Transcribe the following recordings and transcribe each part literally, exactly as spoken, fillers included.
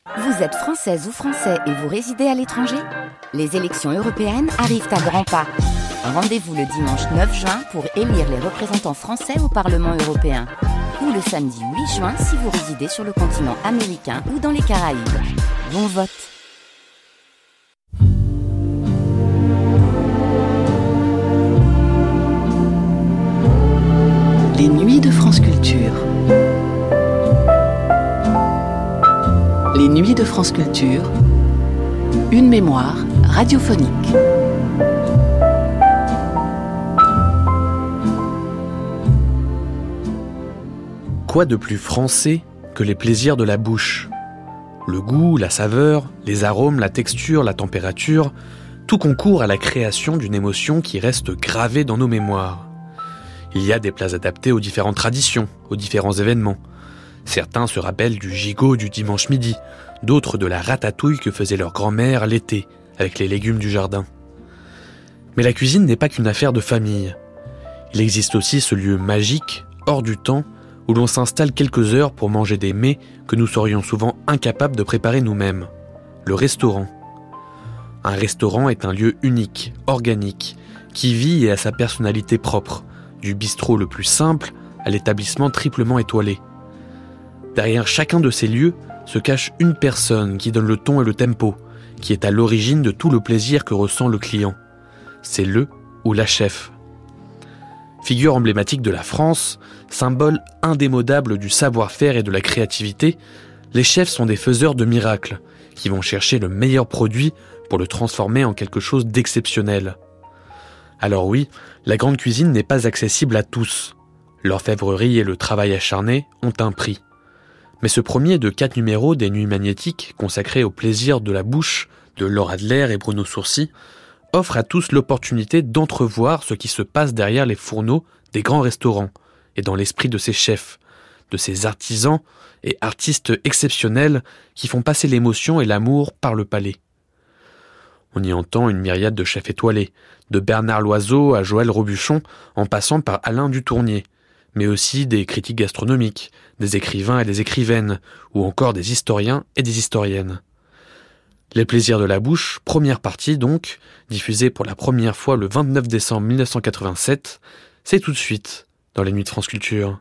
Vous êtes française ou français et vous résidez à l'étranger ? Les élections européennes arrivent à grands pas. Rendez-vous le dimanche neuf juin pour élire les représentants français au Parlement européen. Ou le samedi huit juin si vous résidez sur le continent américain ou dans les Caraïbes. Bon vote! Les nuits de France Culture. Les nuits de France Culture. Une mémoire radiophonique. Quoi de plus français que les plaisirs de la bouche ? Le goût, la saveur, les arômes, la texture, la température, tout concourt à la création d'une émotion qui reste gravée dans nos mémoires. Il y a des plats adaptés aux différentes traditions, aux différents événements. Certains se rappellent du gigot du dimanche midi, d'autres de la ratatouille que faisait leur grand-mère l'été, avec les légumes du jardin. Mais la cuisine n'est pas qu'une affaire de famille. Il existe aussi ce lieu magique, hors du temps, où l'on s'installe quelques heures pour manger des mets que nous serions souvent incapables de préparer nous-mêmes. Le restaurant. Un restaurant est un lieu unique, organique, qui vit et a sa personnalité propre, du bistrot le plus simple à l'établissement triplement étoilé. Derrière chacun de ces lieux se cache une personne qui donne le ton et le tempo, qui est à l'origine de tout le plaisir que ressent le client. C'est le ou la chef. Figure emblématique de la France, symbole indémodable du savoir-faire et de la créativité, les chefs sont des faiseurs de miracles, qui vont chercher le meilleur produit pour le transformer en quelque chose d'exceptionnel. Alors oui, la grande cuisine n'est pas accessible à tous. L'orfèvrerie et le travail acharné ont un prix. Mais ce premier de quatre numéros des Nuits magnétiques, consacré au plaisir de la bouche de Laure Adler et Bruno Sourcy, offre à tous l'opportunité d'entrevoir ce qui se passe derrière les fourneaux des grands restaurants et dans l'esprit de ces chefs, de ces artisans et artistes exceptionnels qui font passer l'émotion et l'amour par le palais. On y entend une myriade de chefs étoilés, de Bernard Loiseau à Joël Robuchon, en passant par Alain Dutournier, mais aussi des critiques gastronomiques, des écrivains et des écrivaines, ou encore des historiens et des historiennes. Les plaisirs de la bouche, première partie donc, diffusée pour la première fois le vingt-neuf décembre mille neuf cent quatre-vingt-sept, c'est tout de suite dans les Nuits de France Culture.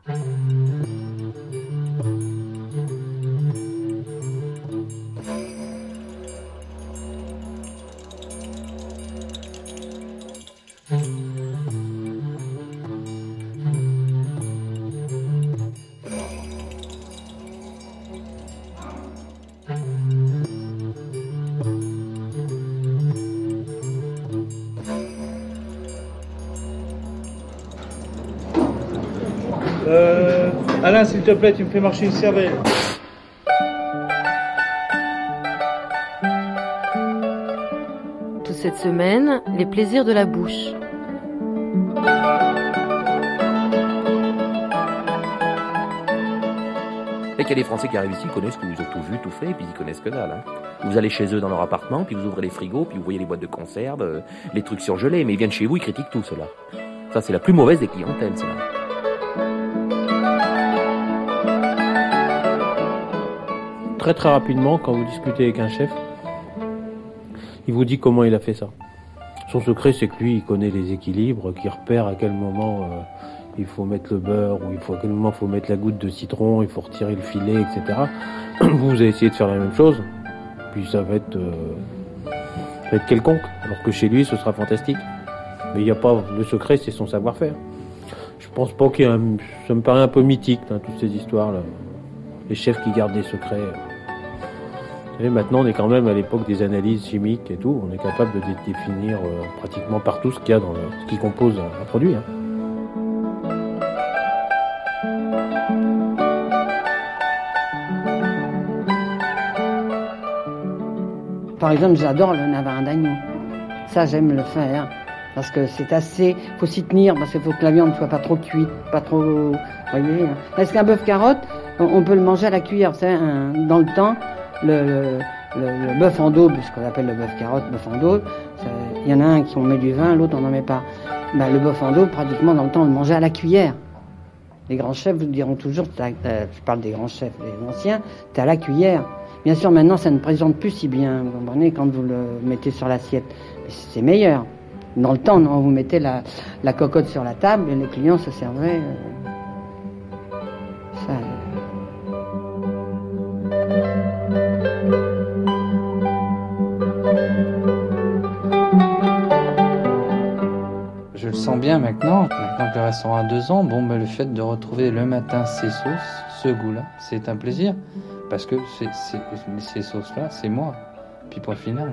Euh, Alain, s'il te plaît, tu me fais marcher une cervelle. Toute cette semaine, les plaisirs de la bouche. Et qu'il y a des Français qui arrivent ici, ils connaissent tout, ils ont tout vu, tout fait, et puis ils connaissent que dalle. Hein. Vous allez chez eux dans leur appartement, puis vous ouvrez les frigos, puis vous voyez les boîtes de conserve, euh, les trucs surgelés, mais ils viennent chez vous, ils critiquent tout cela. Ça, c'est la plus mauvaise des clientèles, cela. Très très rapidement, quand vous discutez avec un chef, il vous dit comment il a fait ça. Son secret, c'est que lui, il connaît les équilibres, qu'il repère à quel moment euh, il faut mettre le beurre, ou il faut, à quel moment il faut mettre la goutte de citron, il faut retirer le filet, et cetera. Vous, vous allez essayer de faire la même chose, puis ça va être, euh, ça va être quelconque, alors que chez lui, ce sera fantastique. Mais il n'y a pas, le secret, c'est son savoir-faire. Je pense pas qu'il y a un, ça me paraît un peu mythique, hein, toutes ces histoires-là. Les chefs qui gardent des secrets. Vous savez, maintenant, on est quand même à l'époque des analyses chimiques et tout. On est capable de dé- définir euh, pratiquement partout ce qu'il y a dans le, ce qui compose un, un produit. Hein. Par exemple, j'adore le navarin d'agneau. Ça, j'aime le faire. Parce que c'est assez, faut s'y tenir, parce qu'il faut que la viande ne soit pas trop cuite, pas trop, vous voyez. Est-ce qu'un bœuf carotte, on peut le manger à la cuillère, vous savez, un, dans le temps, le, le, le, le bœuf en daube, ce qu'on appelle le bœuf carotte, bœuf en daube, il y en a un qui on met du vin, l'autre on n'en met pas. Ben, le bœuf en daube, pratiquement dans le temps, on le mangeait à la cuillère. Les grands chefs vous diront toujours, je parle des grands chefs, des anciens, t'es à la cuillère. Bien sûr, maintenant, ça ne présente plus si bien, vous comprenez, quand vous le mettez sur l'assiette. C'est meilleur. Dans le temps, non, vous mettez la, la cocotte sur la table et les clients se servaient. Euh, ça. Je le sens bien maintenant, maintenant que le restaurant a deux ans, bon, ben, le fait de retrouver le matin ces sauces, ce goût-là, c'est un plaisir, parce que c'est, c'est, ces sauces-là, c'est moi, puis point final.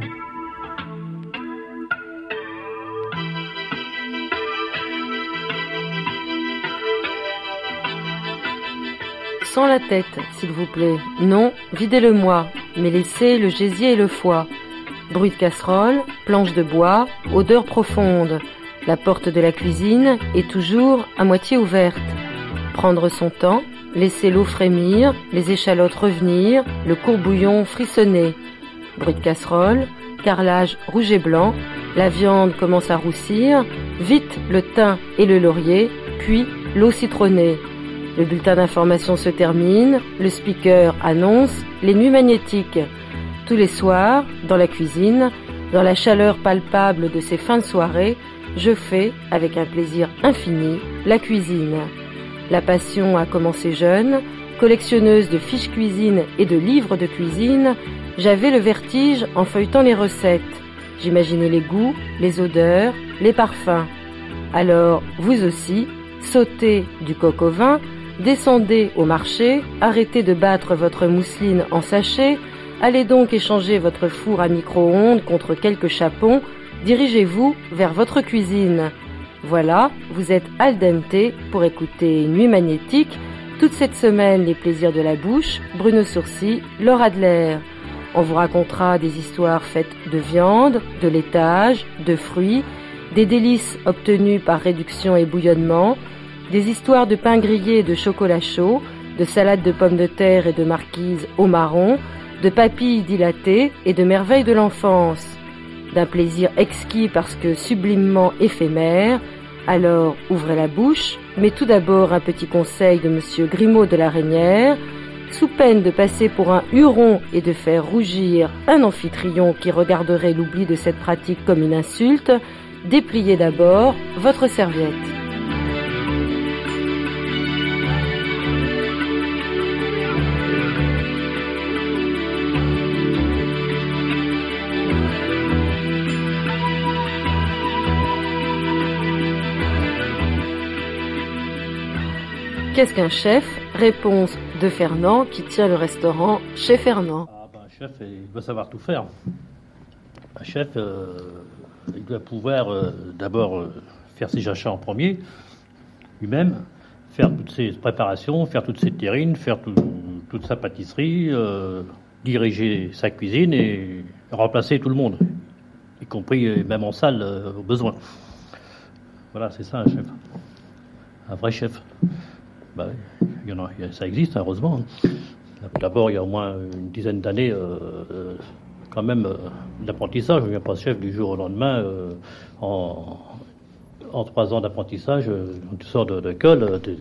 Sans la tête, s'il vous plaît. Non, videz-le-moi, mais laissez le gésier et le foie. Bruit de casserole, planche de bois, odeur profonde. La porte de la cuisine est toujours à moitié ouverte. Prendre son temps, laisser l'eau frémir, les échalotes revenir, le courbouillon frissonner. Bruit de casserole, carrelage rouge et blanc, la viande commence à roussir, vite le thym et le laurier, puis l'eau citronnée. Le bulletin d'information se termine, le speaker annonce les nuits magnétiques. Tous les soirs, dans la cuisine, dans la chaleur palpable de ces fins de soirée, je fais, avec un plaisir infini, la cuisine. La passion a commencé jeune, collectionneuse de fiches cuisine et de livres de cuisine, j'avais le vertige en feuilletant les recettes. J'imaginais les goûts, les odeurs, les parfums. Alors, vous aussi, sautez du coq au vin, descendez au marché, arrêtez de battre votre mousseline en sachet, allez donc échanger votre four à micro-ondes contre quelques chapons, dirigez-vous vers votre cuisine. Voilà, vous êtes al dente pour écouter Nuit magnétique, toute cette semaine les plaisirs de la bouche, Bruno Sourcy, Laure Adler. On vous racontera des histoires faites de viande, de laitage, de fruits, des délices obtenues par réduction et bouillonnement, des histoires de pain grillé et de chocolat chaud, de salade de pommes de terre et de marquise au marron, de papilles dilatées et de merveilles de l'enfance. D'un plaisir exquis parce que sublimement éphémère, alors ouvrez la bouche, mais tout d'abord un petit conseil de monsieur Grimaud de la Reynière, sous peine de passer pour un huron et de faire rougir un amphitryon qui regarderait l'oubli de cette pratique comme une insulte, dépliez d'abord votre serviette. Qu'est-ce qu'un chef? Réponse de Fernand qui tient le restaurant chez Fernand. Ah ben, un chef, il doit savoir tout faire. Un chef, euh, il doit pouvoir euh, d'abord euh, faire ses achats en premier, lui-même, faire toutes ses préparations, faire toutes ses terrines, faire tout, toute sa pâtisserie, euh, diriger sa cuisine et remplacer tout le monde, y compris même en salle euh, au besoin. Voilà, c'est ça un chef. Un vrai chef. Bah, il y en a, ça existe, heureusement. D'abord, il y a au moins une dizaine d'années, euh, euh, quand même, euh, d'apprentissage. Je ne viens pas chef du jour au lendemain. Euh, en, en trois ans d'apprentissage, euh, quand tu sors de l'école, euh, tu,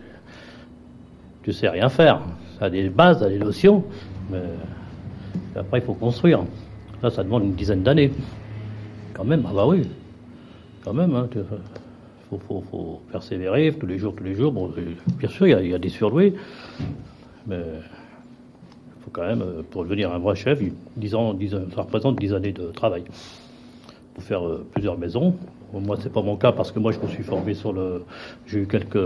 tu sais rien faire. Ça a des bases, ça a des notions, mais après, il faut construire. Là, ça demande une dizaine d'années. Quand même, ah bah oui. Quand même, hein. Tu, Il faut, faut, faut persévérer tous les jours, tous les jours. Bon, bien sûr, il y a, il y a des surdoués, mais il faut quand même, pour devenir un vrai chef, dix ans, dix, ça représente dix années de travail. Pour faire euh, plusieurs maisons. Bon, moi, c'est pas mon cas parce que moi, je me suis formé sur le. J'ai eu quelques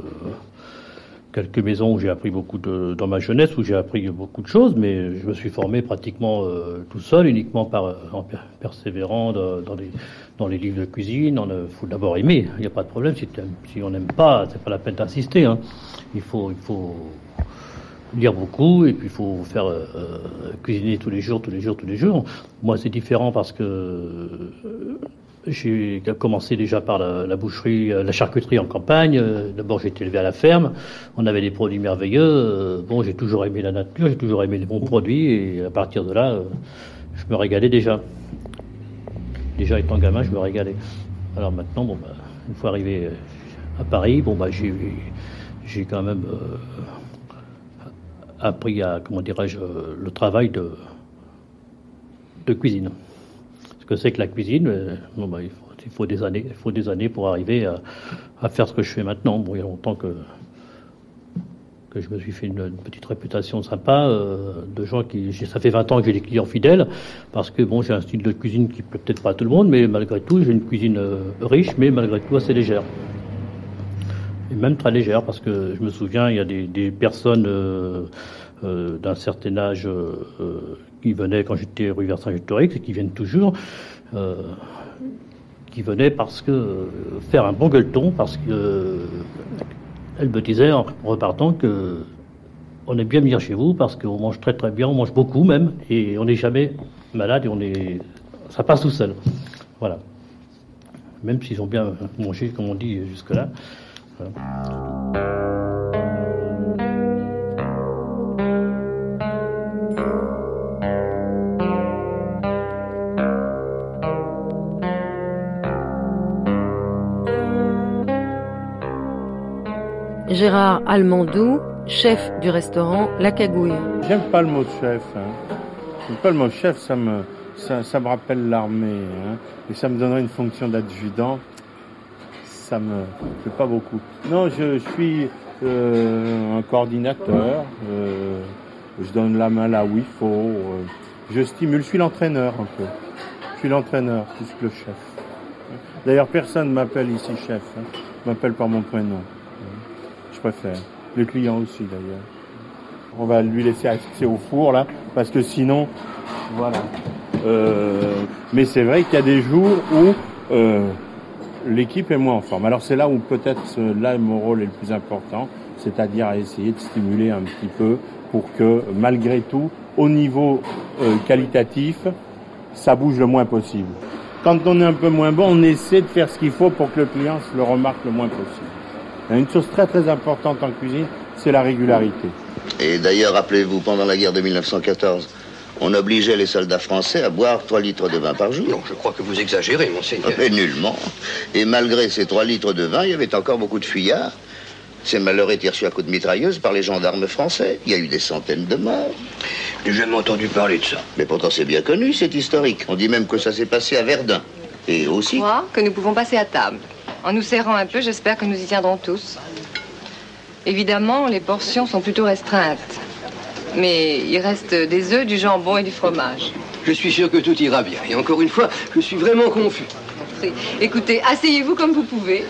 quelques maisons où j'ai appris beaucoup de dans ma jeunesse où j'ai appris beaucoup de choses, mais je me suis formé pratiquement euh, tout seul, uniquement par en persévérant de, dans les dans les livres de cuisine. Il faut d'abord aimer, il n'y a pas de problème. Si, si on n'aime pas, c'est pas la peine d'insister. Hein. Il faut il faut lire beaucoup et puis il faut faire euh, cuisiner tous les jours, tous les jours, tous les jours. Moi, c'est différent parce que euh, j'ai commencé déjà par la, la boucherie, la charcuterie en campagne. D'abord, j'ai été élevé à la ferme. On avait des produits merveilleux. Bon, j'ai toujours aimé la nature, j'ai toujours aimé les bons produits. Et à partir de là, je me régalais déjà. Déjà, étant gamin, je me régalais. Alors maintenant, bon, bah, une fois arrivé à Paris, bon, bah, j'ai, j'ai quand même euh, appris à, comment dirais-je, le travail de, de cuisine. Ce que c'est que la cuisine, euh, bon, bah, il, faut, il, faut des années, il faut des années pour arriver à, à faire ce que je fais maintenant. Bon, il y a longtemps que, que je me suis fait une, une petite réputation sympa euh, de gens qui... Ça fait vingt ans que j'ai des clients fidèles, parce que bon, j'ai un style de cuisine qui plaît peut-être pas à tout le monde, mais malgré tout, j'ai une cuisine euh, riche, mais malgré tout assez légère. Et même très légère, parce que je me souviens, il y a des, des personnes euh, euh, d'un certain âge euh, qui venaient quand j'étais rue Vercingétorix et qui viennent toujours, euh, qui venaient parce que euh, faire un bon gueuleton, parce que euh, elle me disait en repartant que on est bien venir chez vous parce qu'on mange très très bien, on mange beaucoup même, et on n'est jamais malade et on est, ça passe tout seul. Voilà. Même s'ils ont bien mangé, comme on dit jusque-là. Gérard Almandou, chef du restaurant La Cagouille. J'aime pas le mot de chef. Hein. J'aime pas le mot chef, ça me, ça, ça me rappelle l'armée. Hein. Et ça me donnerait une fonction d'adjudant. Ça me fait pas beaucoup. Non, je, je suis euh, un coordinateur. Euh, je donne la main là où il faut. Euh, je stimule. Je suis l'entraîneur un peu. Je suis l'entraîneur plus que le chef. D'ailleurs, personne ne m'appelle ici chef. Hein. Je m'appelle par mon prénom. Je préfère. Le client aussi d'ailleurs. On va lui laisser accès au four là, parce que sinon, voilà. Euh, mais c'est vrai qu'il y a des jours où euh, l'équipe est moins en forme. Alors c'est là où peut-être là mon rôle est le plus important, c'est-à-dire à essayer de stimuler un petit peu pour que malgré tout, au niveau euh, qualitatif, ça bouge le moins possible. Quand on est un peu moins bon, on essaie de faire ce qu'il faut pour que le client se le remarque le moins possible. Il y a une chose très très importante en cuisine, c'est la régularité. Et d'ailleurs, rappelez-vous, pendant la guerre de mille neuf cent quatorze, on obligeait les soldats français à boire trois litres de vin par jour. Non, je crois que vous exagérez, monseigneur. Mais nullement. Et malgré ces trois litres de vin, il y avait encore beaucoup de fuyards. Ces malheureux étaient reçus à coups de mitrailleuse par les gendarmes français. Il y a eu des centaines de morts. J'ai jamais entendu parler de ça. Mais pourtant, c'est bien connu, c'est historique. On dit même que ça s'est passé à Verdun. Et aussi... Je crois que nous pouvons passer à table. En nous serrant un peu, j'espère que nous y tiendrons tous. Évidemment, les portions sont plutôt restreintes. Mais il reste des œufs, du jambon et du fromage. Je suis sûr que tout ira bien. Et encore une fois, je suis vraiment confus. Écoutez, asseyez-vous comme vous pouvez.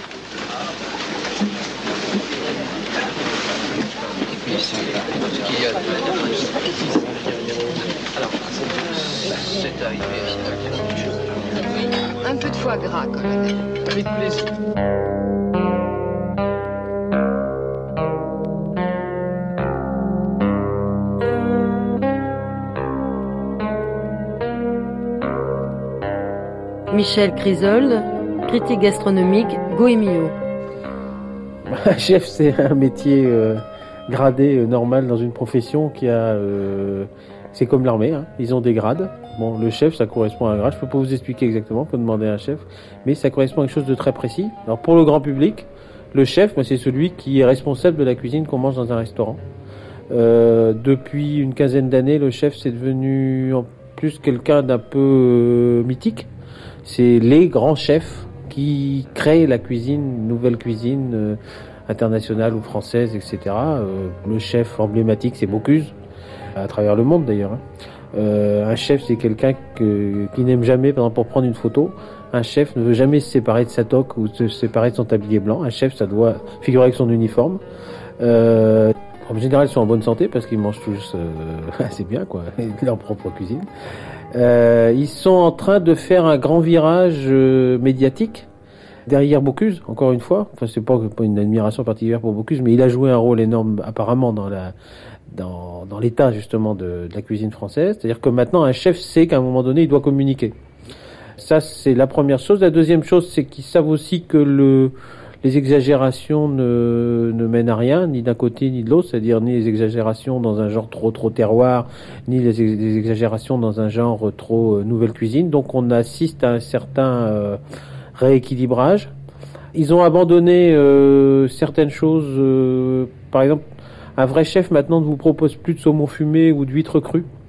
Un peu de foie gras, colonel. Avec plaisir. Michel Crisolde, critique gastronomique, Goemio. Chef, c'est un métier euh, gradé, euh, normal dans une profession qui a... Euh, c'est comme l'armée, hein, ils ont des grades. Bon, le chef, ça correspond à un grade. Je peux pas vous expliquer exactement, faut demander à un chef. Mais ça correspond à quelque chose de très précis. Alors pour le grand public, le chef, c'est celui qui est responsable de la cuisine qu'on mange dans un restaurant. Euh, depuis une quinzaine d'années, le chef, c'est devenu en plus quelqu'un d'un peu euh, mythique. C'est les grands chefs qui créent la cuisine, nouvelle cuisine euh, internationale ou française, et cetera. Euh, le chef emblématique, c'est Bocuse, à travers le monde d'ailleurs. Hein. Euh, un chef, c'est quelqu'un que, qui n'aime jamais, par exemple, pour prendre une photo, un chef ne veut jamais se séparer de sa toque ou se séparer de son tablier blanc. Un chef, ça doit figurer avec son uniforme. Euh, en général, ils sont en bonne santé parce qu'ils mangent tous euh, assez bien, quoi, leur propre cuisine. Euh, ils sont en train de faire un grand virage euh, médiatique derrière Bocuse, encore une fois. Enfin, c'est pas, pas une admiration particulière pour Bocuse, mais il a joué un rôle énorme apparemment dans la dans, dans l'état justement de, de la cuisine française. C'est-à-dire que maintenant, un chef sait qu'à un moment donné, il doit communiquer. Ça, c'est la première chose. La deuxième chose, c'est qu'ils savent aussi que le les exagérations ne, ne mènent à rien, ni d'un côté ni de l'autre, c'est-à-dire ni les exagérations dans un genre trop trop terroir, ni les, ex- les exagérations dans un genre trop euh, nouvelle cuisine. Donc on assiste à un certain euh, rééquilibrage. Ils ont abandonné euh, certaines choses. Euh, par exemple, un vrai chef maintenant ne vous propose plus de saumon fumé ou d'huîtres crues.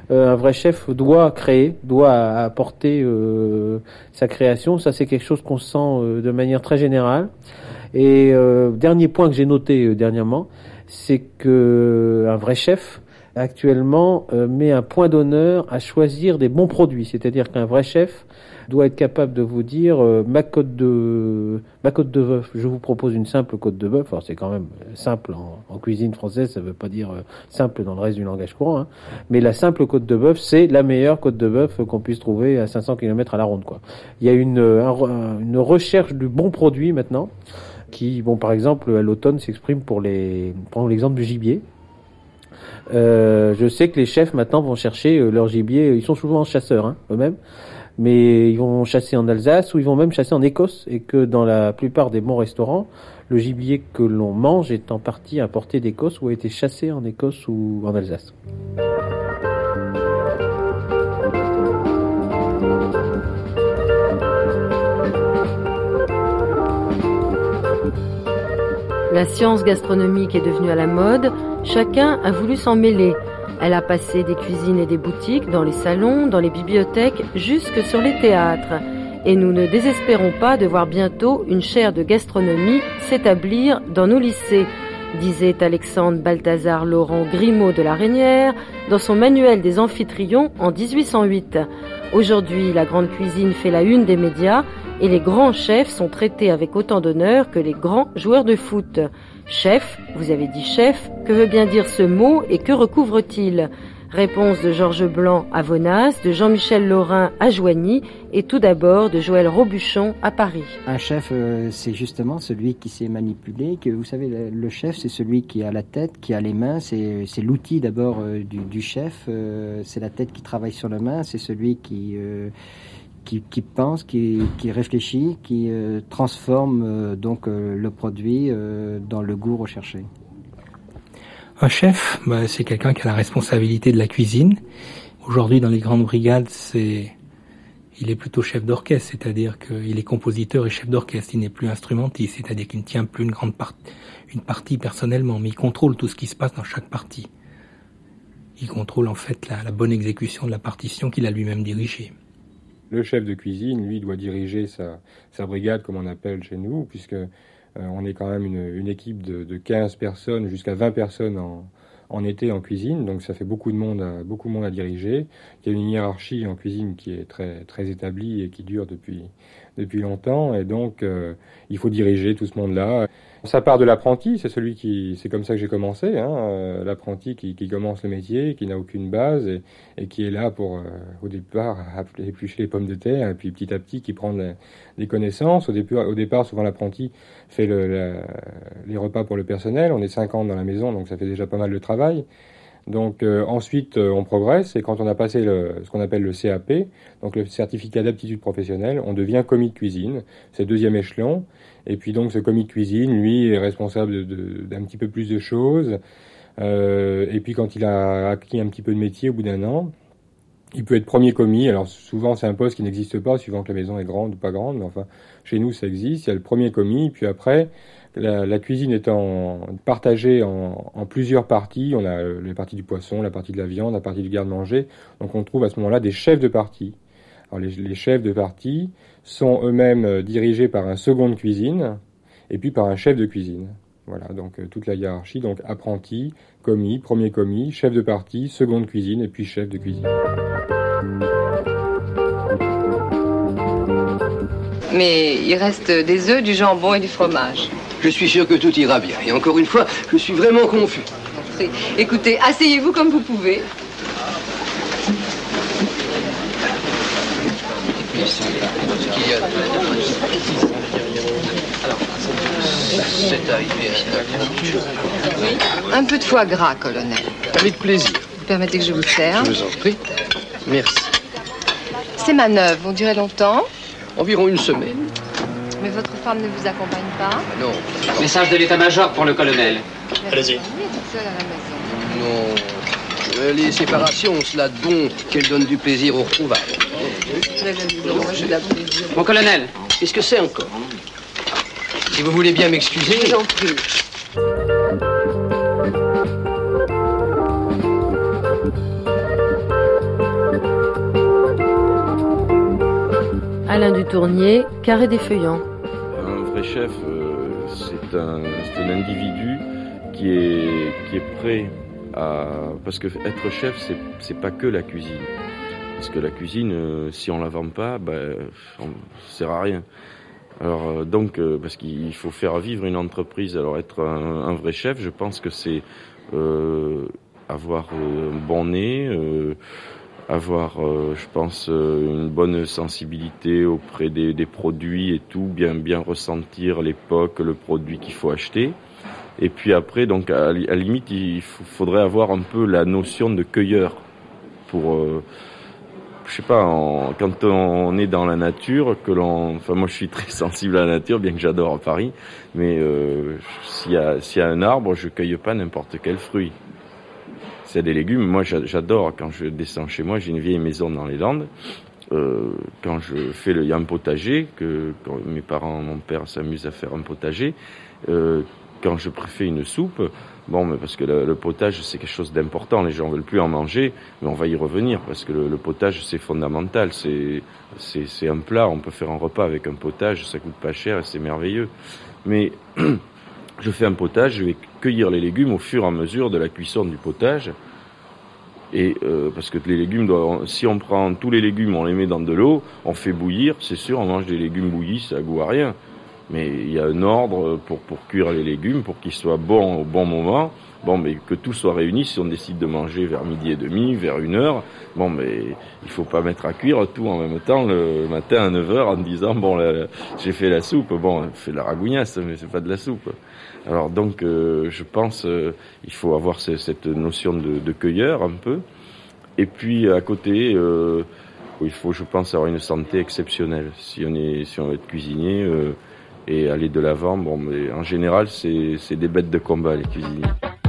Euh, un vrai chef doit créer, doit apporter euh, sa création. Ça, c'est quelque chose qu'on sent euh, de manière très générale. Et euh, dernier point que j'ai noté euh, dernièrement, c'est que un vrai chef actuellement euh, met un point d'honneur à choisir des bons produits. C'est-à-dire qu'un vrai chef doit être capable de vous dire euh, ma côte de ma côte de bœuf. Je vous propose une simple côte de bœuf. Alors c'est quand même simple en, en cuisine française, ça veut pas dire euh, simple dans le reste du langage courant. Hein. Mais la simple côte de bœuf, c'est la meilleure côte de bœuf qu'on puisse trouver à cinq cents kilomètres à la ronde, quoi. Il y a une un, une recherche du bon produit maintenant, qui, bon, par exemple, à l'automne s'exprime pour les, prenons l'exemple du gibier. Euh, je sais que les chefs maintenant vont chercher euh, leur gibier. Ils sont souvent chasseurs, hein, eux-mêmes. Mais ils vont chasser en Alsace ou ils vont même chasser en Écosse, et que dans la plupart des bons restaurants, le gibier que l'on mange est en partie importé d'Écosse ou a été chassé en Écosse ou en Alsace. La science gastronomique est devenue à la mode, chacun a voulu s'en mêler. Elle a passé des cuisines et des boutiques, dans les salons, dans les bibliothèques, jusque sur les théâtres. Et nous ne désespérons pas de voir bientôt une chaire de gastronomie s'établir dans nos lycées, disait Alexandre Balthazar Laurent Grimaud de la Reynière dans son manuel des amphitrions en dix-huit cent huit. Aujourd'hui, la grande cuisine fait la une des médias et les grands chefs sont traités avec autant d'honneur que les grands joueurs de foot. Chef, vous avez dit chef, que veut bien dire ce mot et que recouvre-t-il ? Réponse de Georges Blanc à Vonas, de Jean-Michel Laurin à Joigny et tout d'abord de Joël Robuchon à Paris. Un chef, euh, c'est justement celui qui sait manipuler, que vous savez, le, le chef, c'est celui qui a la tête, qui a les mains, c'est, c'est l'outil d'abord euh, du, du chef, euh, c'est la tête qui travaille sur la main, c'est celui qui... Euh, Qui, qui pense, qui, qui réfléchit, qui euh, transforme euh, donc euh, le produit euh, dans le goût recherché. Un chef, bah, c'est quelqu'un qui a la responsabilité de la cuisine. Aujourd'hui, dans les grandes brigades, c'est, il est plutôt chef d'orchestre, c'est-à-dire qu'il est compositeur et chef d'orchestre. Il n'est plus instrumentiste, c'est-à-dire qu'il ne tient plus une grande part, une partie personnellement, mais il contrôle tout ce qui se passe dans chaque partie. Il contrôle en fait la, la bonne exécution de la partition qu'il a lui-même dirigée. Le chef de cuisine, lui, doit diriger sa, sa brigade, comme on appelle chez nous, puisque euh, on est quand même une, une équipe de, de quinze personnes jusqu'à vingt personnes en, en été en cuisine, donc ça fait beaucoup de monde à, beaucoup de monde à diriger. Il y a une hiérarchie en cuisine qui est très, très établie et qui dure depuis, depuis longtemps, et donc euh, il faut diriger tout ce monde-là. Ça part de l'apprenti, c'est celui qui, c'est comme ça que j'ai commencé, hein, euh, l'apprenti qui, qui commence le métier, qui n'a aucune base et, et qui est là pour, euh, au départ, éplucher les pommes de terre, et puis petit à petit qui prend des de connaissances. Au départ, au départ, souvent l'apprenti fait le, la, les repas pour le personnel. On est cinquante dans la maison, donc ça fait déjà pas mal de travail. Donc euh, ensuite, euh, on progresse, et quand on a passé le, ce qu'on appelle le C A P, donc le certificat d'aptitude professionnelle, on devient commis de cuisine, c'est le deuxième échelon. Et puis donc ce commis de cuisine, lui, est responsable de, de, d'un petit peu plus de choses. Euh, et puis quand il a acquis un petit peu de métier au bout d'un an, il peut être premier commis. Alors souvent c'est un poste qui n'existe pas, suivant que la maison est grande ou pas grande, mais enfin chez nous ça existe. Il y a le premier commis, puis après la, la cuisine étant partagée en, en plusieurs parties, on a les parties du poisson, la partie de la viande, la partie du garde-manger. Donc on trouve à ce moment-là des chefs de partie. Alors les, les chefs de partie sont eux-mêmes dirigés par un second de cuisine et puis par un chef de cuisine. Voilà, donc euh, toute la hiérarchie, donc apprenti, commis, premier commis, chef de partie, second de cuisine et puis chef de cuisine. Mais il reste des œufs, du jambon et du fromage. Je suis sûr que tout ira bien. Et encore une fois, je suis vraiment confus. Écoutez, asseyez-vous comme vous pouvez. C'est arrivé Oui. Un peu de foie gras, colonel. Avec plaisir. Vous permettez que je vous serve? Je vous en prie. Merci. Ces manœuvres vont durer longtemps? Environ une semaine. Mais votre femme ne vous accompagne pas? Non. Message de l'état-major pour le colonel. Allez-y. Non. Euh, les séparations, cela de bon qu'elles donnent du plaisir aux retrouvailles. Mon colonel. Qu'est-ce que c'est encore? Si vous voulez bien m'excuser... Je vous en prie. Alain Dutournier, Carré des Feuillants. Un vrai chef, euh, c'est un, c'est un individu qui est, qui est prêt à... Parce que être chef, c'est, c'est pas que la cuisine. Parce que la cuisine, euh, si on la vend pas, ben, on, ça sert à rien. Alors euh, donc, euh, parce qu'il faut faire vivre une entreprise. Alors être un, un vrai chef, je pense que c'est euh, avoir euh, un bon nez, euh, avoir, euh, je pense, euh, une bonne sensibilité auprès des, des produits et tout, bien bien ressentir l'époque, le produit qu'il faut acheter. Et puis après, donc à, à la limite, il faudrait avoir un peu la notion de cueilleur pour, euh, je sais pas, en, quand on est dans la nature, que l'on, enfin moi je suis très sensible à la nature, bien que j'adore Paris, mais euh, s'il y a s'il y a un arbre, je cueille pas n'importe quel fruit. S'il y a des légumes, moi j'adore. Quand je descends chez moi, j'ai une vieille maison dans les Landes. Euh, quand je fais le, il y a un potager que quand mes parents, mon père s'amuse à faire un potager. Euh, Quand je préfère une soupe, bon, mais parce que le, le potage c'est quelque chose d'important, les gens veulent plus en manger, mais on va y revenir parce que le, le potage c'est fondamental, c'est, c'est, c'est un plat, on peut faire un repas avec un potage, ça coûte pas cher et c'est merveilleux. Mais je fais un potage, je vais cueillir les légumes au fur et à mesure de la cuisson du potage, et euh, parce que les légumes, doivent, si on prend tous les légumes, on les met dans de l'eau, on fait bouillir, c'est sûr, on mange des légumes bouillis, ça a goût à rien. Mais il y a un ordre pour, pour cuire les légumes, pour qu'ils soient bons au bon moment. Bon, mais que tout soit réuni, si on décide de manger vers midi et demi, vers une heure, bon, mais il faut pas mettre à cuire tout en même temps le matin à neuf heures en disant, bon, là, j'ai fait la soupe, bon, fait de la ragougnasse, mais c'est pas de la soupe. Alors donc, euh, je pense, euh, il faut avoir ce, cette notion de, de cueilleur un peu. Et puis, à côté, euh, il faut, je pense, avoir une santé exceptionnelle. Si on est, si on veut être cuisinier, euh, et aller de l'avant, bon, mais en général, c'est, c'est des bêtes de combat, les cuisiniers.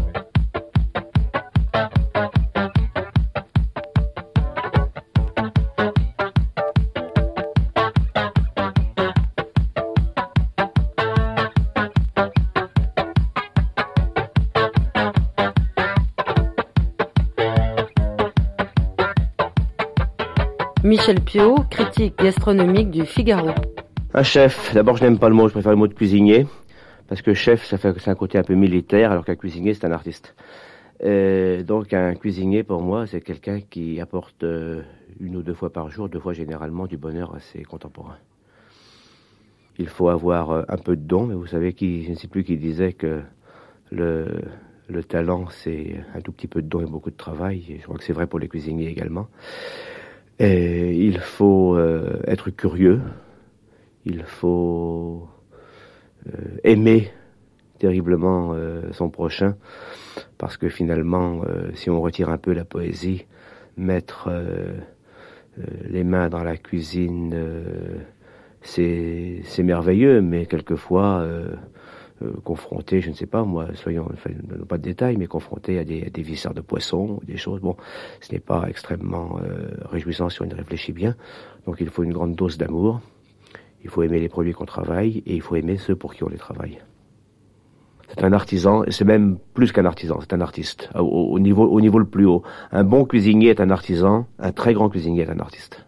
Michel Piot, critique gastronomique du Figaro. Un chef, d'abord je n'aime pas le mot, je préfère le mot de cuisinier, parce que chef, ça fait, c'est un côté un peu militaire, alors qu'un cuisinier, c'est un artiste. Et donc un cuisinier, pour moi, c'est quelqu'un qui apporte une ou deux fois par jour, deux fois généralement, du bonheur à ses contemporains. Il faut avoir un peu de don, mais vous savez, qui, je ne sais plus qui disait que le, le talent, c'est un tout petit peu de don et beaucoup de travail, et je crois que c'est vrai pour les cuisiniers également. Et il faut euh, être curieux. Il faut euh, aimer terriblement euh, son prochain, parce que finalement, euh, si on retire un peu la poésie, mettre euh, euh, les mains dans la cuisine, euh, c'est, c'est merveilleux, mais quelquefois, euh, euh, confronté, je ne sais pas moi, soyons, enfin, pas de détails, mais confronté à des, à des viscères de poisson, des choses, bon, ce n'est pas extrêmement euh, réjouissant si on y réfléchit bien. Donc il faut une grande dose d'amour. Il faut aimer les produits qu'on travaille et il faut aimer ceux pour qui on les travaille. C'est un artisan, et c'est même plus qu'un artisan, c'est un artiste, au, au, niveau, au niveau le plus haut. Un bon cuisinier est un artisan, un très grand cuisinier est un artiste.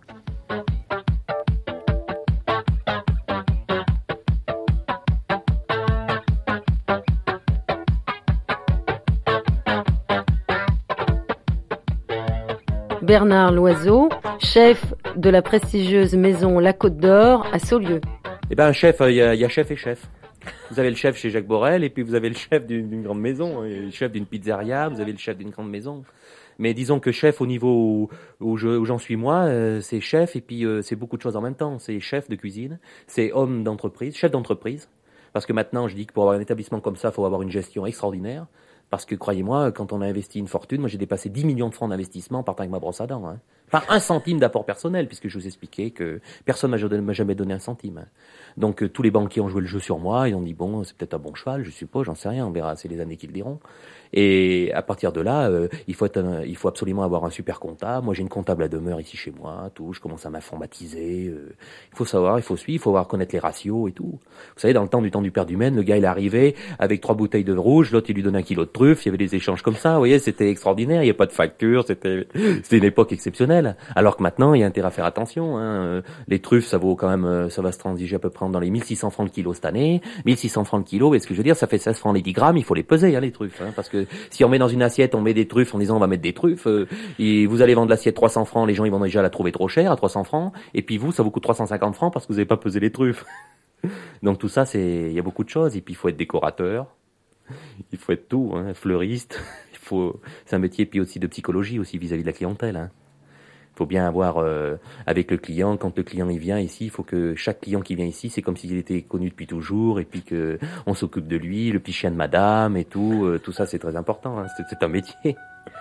Bernard Loiseau, chef de la prestigieuse maison La Côte d'Or à Saulieu. Eh ben, chef, il y a, y a chef et chef. Vous avez le chef chez Jacques Borel, et puis vous avez le chef d'une, d'une grande maison, et le chef d'une pizzeria, vous avez le chef d'une grande maison. Mais disons que chef au niveau où, où, je, où j'en suis moi, euh, c'est chef, et puis euh, c'est beaucoup de choses en même temps. C'est chef de cuisine, c'est homme d'entreprise, chef d'entreprise. Parce que maintenant, je dis que pour avoir un établissement comme ça, il faut avoir une gestion extraordinaire. Parce que, croyez-moi, quand on a investi une fortune, moi j'ai dépassé dix millions de francs d'investissement en partant avec ma brosse à dents. Hein. Pas un centime d'apport personnel, puisque je vous expliquais que personne ne m'a jamais donné un centime. Hein. Donc euh, tous les banquiers ont joué le jeu sur moi, ils ont dit, bon, c'est peut-être un bon cheval, je suppose, j'en sais rien, on verra, c'est les années qui le diront. Et à partir de là, euh, il faut être un, il faut absolument avoir un super comptable. Moi j'ai une comptable à demeure ici chez moi, tout, je commence à m'informatiser. Euh, il faut savoir, il faut suivre, il faut avoir connaître les ratios et tout. Vous savez, dans le temps du temps du père Dumaine, le gars il est arrivé avec trois bouteilles de rouge, l'autre il lui donnait un kilo de truffes, il y avait des échanges comme ça, vous voyez, c'était extraordinaire, il n'y a pas de facture, c'était, c'était une époque exceptionnelle. clientèle. Alors que maintenant, il y a intérêt à faire attention. Hein. Les truffes, ça vaut quand même, ça va se transiger à peu près dans les mille six cents francs le kilo cette année. mille six cents francs le kilo, et ce que je veux dire, ça fait seize francs les dix grammes, il faut les peser, hein, les truffes. Hein, parce que si on met dans une assiette, on met des truffes en disant on va mettre des truffes, euh, et vous allez vendre l'assiette trois cents francs, les gens ils vont déjà la trouver trop chère à trois cents francs, et puis vous, ça vous coûte trois cent cinquante francs parce que vous n'avez pas pesé les truffes. Donc tout ça, c'est, il y a beaucoup de choses, et puis il faut être décorateur, il faut être tout, hein, fleuriste, il faut, c'est un métier puis aussi de psychologie aussi vis-à-vis de la clientèle. Hein. Il faut bien avoir euh, avec le client, quand le client il vient ici, il faut que chaque client qui vient ici, c'est comme s'il était connu depuis toujours, et puis que on s'occupe de lui, le petit chien de madame et tout, euh, tout ça c'est très important, hein, c'est, c'est un métier.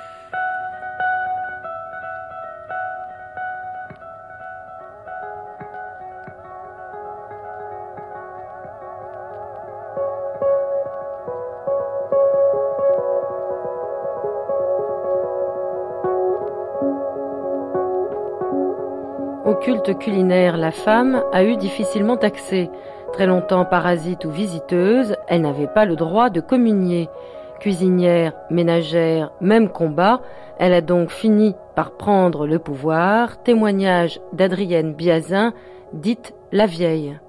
Au culte culinaire, la femme a eu difficilement accès. Très longtemps parasite ou visiteuse, elle n'avait pas le droit de communier. Cuisinière, ménagère, même combat, elle a donc fini par prendre le pouvoir. Témoignage d'Adrienne Biazin, dite la vieille.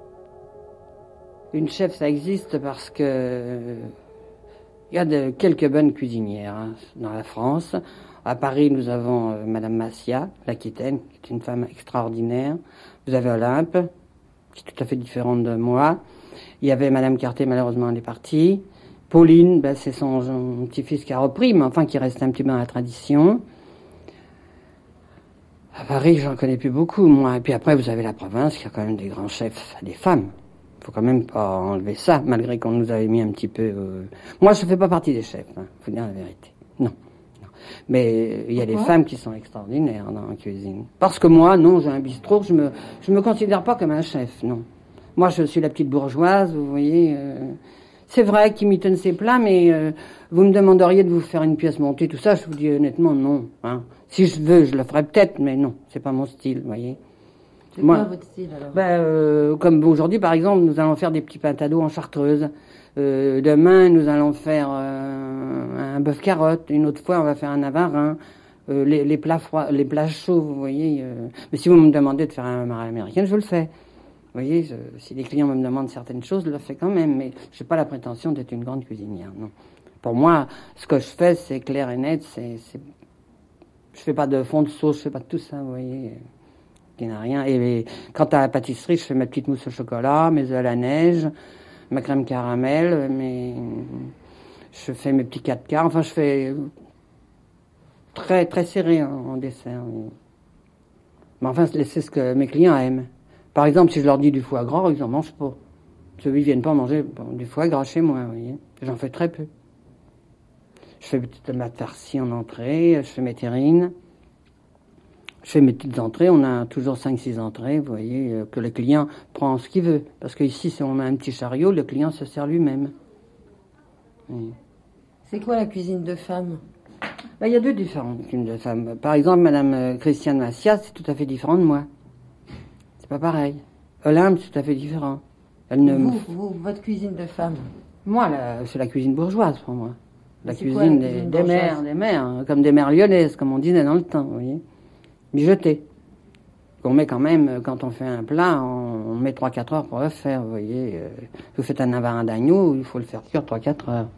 Une chef, ça existe parce que il y a de, quelques bonnes cuisinières hein, dans la France. À Paris, nous avons euh, Madame Massia, l'Aquitaine, qui est une femme extraordinaire. Vous avez Olympe, qui est tout à fait différente de moi. Il y avait Madame Carté, malheureusement, elle est partie. Pauline, ben, c'est son, son petit-fils qui a repris, mais enfin qui reste un petit peu dans la tradition. À Paris, j'en connais plus beaucoup, moi. Et puis après, vous avez la province, qui a quand même des grands chefs, des femmes. Faut quand même pas enlever ça, malgré qu'on nous avait mis un petit peu... Euh... Moi, je fais pas partie des chefs, hein, faut dire la vérité. Non. Mais il y a des femmes qui sont extraordinaires dans la cuisine. Parce que moi, non, j'ai un bistrot, je me, je me considère pas comme un chef, non. Moi, je suis la petite bourgeoise, vous voyez. Euh, c'est vrai qu'il m'y donne ses plats, mais euh, vous me demanderiez de vous faire une pièce montée, tout ça, je vous dis honnêtement non. Hein. Si je veux, je le ferai peut-être, mais non, c'est pas mon style, vous voyez. C'est moi, quoi votre style alors? Ben, euh, comme aujourd'hui, par exemple, nous allons faire des petits pintades en chartreuse. Euh, demain, nous allons faire euh, un bœuf carotte. Une autre fois, on va faire un navarin. Euh, les, les plats froids, les plats chauds, vous voyez. Euh... Mais si vous me demandez de faire un marin américain, je le fais. Vous voyez, je, si les clients me demandent certaines choses, je le fais quand même. Mais je n'ai pas la prétention d'être une grande cuisinière, non. Pour moi, ce que je fais, c'est clair et net. C'est, c'est... Je fais pas de fond de sauce, je fais pas de tout ça, vous voyez. Il n'y a rien. Et, et quant à la pâtisserie, je fais ma petite mousse au chocolat, mes œufs à la neige, ma crème caramel, mes... je fais mes petits quatre quarts, enfin je fais très très serré en, en dessert. Oui. Mais enfin c'est ce que mes clients aiment. Par exemple, si je leur dis du foie gras, ils n'en mangent pas. Ceux qui viennent pas manger bon, du foie gras chez moi, vous voyez. J'en fais très peu. Je fais mes petites tomates farcies en entrée, je fais mes terrines. Je fais mes petites entrées, on a toujours cinq six entrées, vous voyez, euh, que le client prend ce qu'il veut. Parce qu'ici, si on met un petit chariot, le client se sert lui-même. Oui. C'est quoi la cuisine de femme? Ben, il y a deux différentes cuisines de femmes. Par exemple, Madame Christiane Massia, c'est tout à fait différent de moi. C'est pas pareil. Olympe, c'est tout à fait différent. Elle ne vous, vous, votre cuisine de femme? Moi, la, c'est la cuisine bourgeoise pour moi. La c'est cuisine, quoi, la des, cuisine des mères, des mères, hein, comme des mères lyonnaises, comme on disait dans le temps, vous voyez. Mijoté. On met quand même, quand on fait un plat, on, on met trois quatre heures pour le faire, vous voyez. Euh, vous faites un navarin d'agneau, il faut le faire cuire trois quatre heures.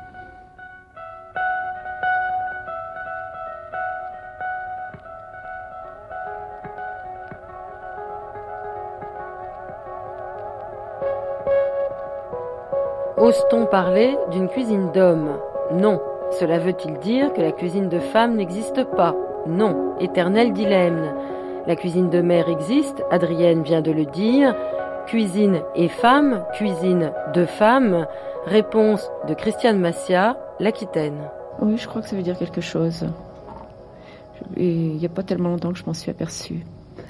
Ose-t-on parler d'une cuisine d'homme? Non. Cela veut-il dire que la cuisine de femme n'existe pas? Non. Éternel dilemme. La cuisine de mère existe, Adrienne vient de le dire. Cuisine et femme, cuisine de femme. Réponse de Christiane Massia, l'Aquitaine. Oui, je crois que ça veut dire quelque chose. Il n'y a pas tellement longtemps que je m'en suis aperçue.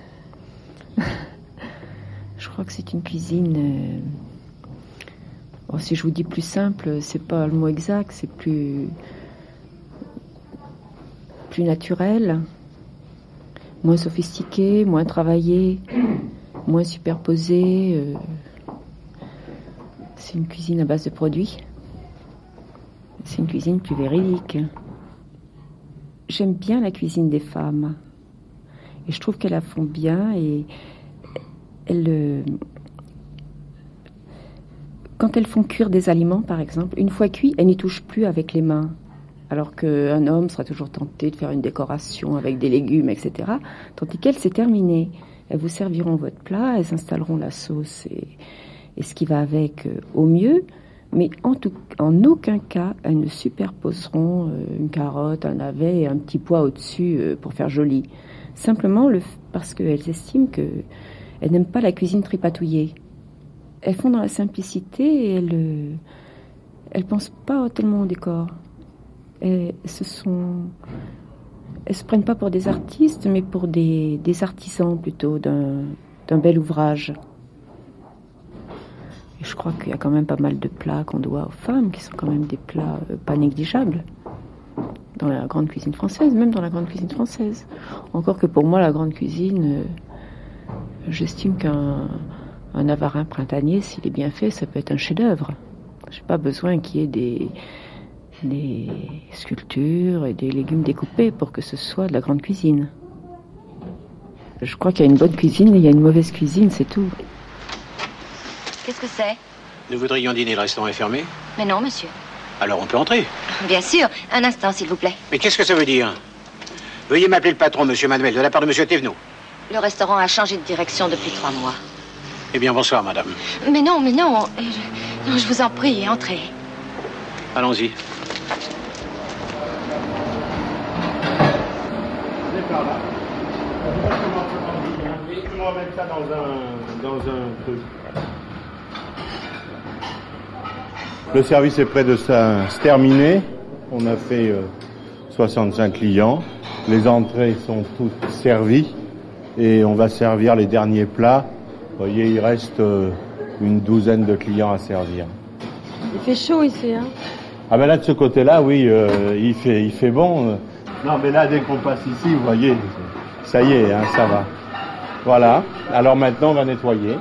Je crois que c'est une cuisine... Euh... Bon, si je vous dis plus simple, c'est pas le mot exact, c'est plus... plus naturel, moins sophistiqué, moins travaillé, moins superposé. Euh... C'est une cuisine à base de produits. C'est une cuisine plus véridique. J'aime bien la cuisine des femmes. Et je trouve qu'elles la font bien et elles... Euh, quand elles font cuire des aliments, par exemple, une fois cuits, elles n'y touchent plus avec les mains. Alors qu'un homme sera toujours tenté de faire une décoration avec des légumes, et cetera. Tandis qu'elles, c'est terminé. Elles vous serviront votre plat, elles installeront la sauce et, et ce qui va avec euh, au mieux. Mais en, tout, en aucun cas, elles ne superposeront euh, une carotte, un navet et un petit pois au-dessus euh, pour faire joli. Simplement le, parce qu'elles estiment qu'elles n'aiment pas la cuisine tripatouillée. Elles font dans la simplicité et elles ne elles pensent pas tellement au décor. Elles se sont... Elles se prennent pas pour des artistes, mais pour des, des artisans plutôt d'un, d'un bel ouvrage. Et je crois qu'il y a quand même pas mal de plats qu'on doit aux femmes, qui sont quand même des plats euh, pas négligeables dans la grande cuisine française, même dans la grande cuisine française. Encore que pour moi, la grande cuisine, euh, j'estime qu'un un navarin printanier, s'il est bien fait, ça peut être un chef-d'œuvre. J'ai pas besoin qu'il y ait des... des sculptures et des légumes découpés pour que ce soit de la grande cuisine. Je crois qu'il y a une bonne cuisine et il y a une mauvaise cuisine, c'est tout. Qu'est-ce que c'est? Nous voudrions dîner, le restaurant est fermé. Mais non, monsieur. Alors on peut entrer. Bien sûr. Un instant, s'il vous plaît. Mais qu'est-ce que ça veut dire? Veuillez m'appeler le patron, monsieur Manuel, de la part de monsieur Thévenot. Le restaurant a changé de direction depuis trois mois. Eh bien, bonsoir, madame. Mais non, mais non. Je, non, je vous en prie, entrez. Allons-y. On va mettre ça dans un, dans un truc. Le service est près de ça, se terminer. On a fait euh, soixante-cinq clients. Les entrées sont toutes servies. Et on va servir les derniers plats. Vous voyez, il reste euh, une douzaine de clients à servir. Il fait chaud ici, hein? Ah ben là, de ce côté-là, oui, euh, il fait, il fait bon. Non, mais là, dès qu'on passe ici, vous voyez, ça y est, hein, ça va. Voilà. Alors maintenant, on va nettoyer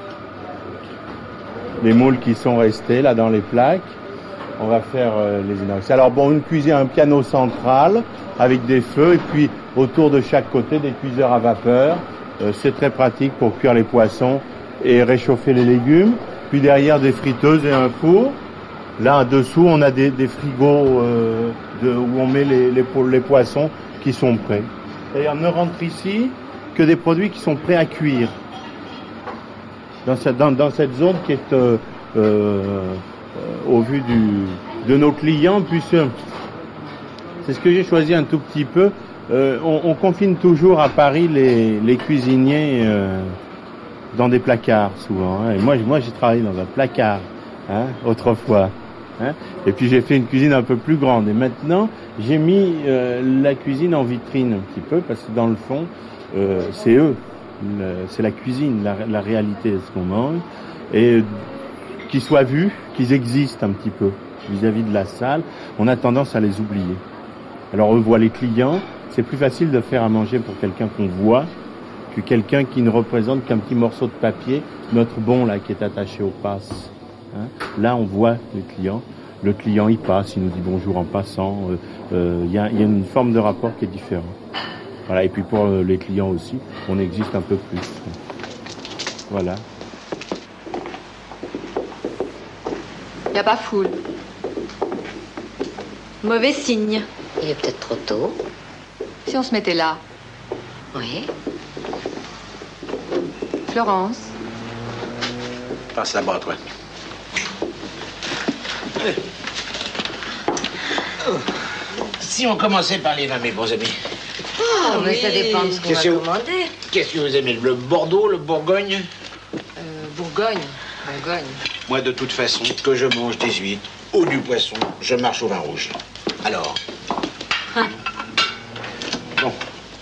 les moules qui sont restés là dans les plaques. On va faire euh, les inox. Alors bon, une cuisine, un piano central avec des feux et puis autour de chaque côté des cuiseurs à vapeur. Euh, c'est très pratique pour cuire les poissons et réchauffer les légumes. Puis derrière des friteuses et un four. Là, en dessous, on a des, des frigos euh, de, où on met les, les, les poissons qui sont prêts. Et on ne rentre ici que des produits qui sont prêts à cuire. Dans cette, dans, dans cette zone qui est euh, euh, au vu du, de nos clients, puisque c'est ce que j'ai choisi un tout petit peu. Euh, on, on confine toujours à Paris les, les cuisiniers euh, dans des placards souvent. Hein. Et moi, moi, j'ai travaillé dans un placard hein, autrefois. Hein. Et puis j'ai fait une cuisine un peu plus grande. Et maintenant, j'ai mis euh, la cuisine en vitrine un petit peu parce que dans le fond, euh, c'est eux, le, c'est la cuisine, la, la réalité de ce qu'on mange, et qu'ils soient vus, qu'ils existent un petit peu vis-à-vis de la salle. On a tendance à les oublier. Alors eux voient les clients. C'est plus facile de faire à manger pour quelqu'un qu'on voit que quelqu'un qui ne représente qu'un petit morceau de papier, notre bon là qui est attaché au passe. Hein. Là, on voit les clients. Le client, il passe, il nous dit bonjour en passant. Il euh, euh, y, y a une forme de rapport qui est différente. Voilà. Et puis pour euh, les clients aussi, on existe un peu plus. Voilà. Il n'y a pas foule. Mauvais signe. Il est peut-être trop tôt. Si on se mettait là. Oui. Florence. Passe là-bas, toi. Si on commençait par les vins, mes bons amis. Oh, mais oui. Ça dépend de ce qu'on Qu'est-ce va que commander. Vous, qu'est-ce que vous aimez? Le Bordeaux, le Bourgogne? Euh, Bourgogne. Bourgogne. Moi, de toute façon, que je mange des huîtres ou du poisson, je marche au vin rouge. Alors. Ah. Bon.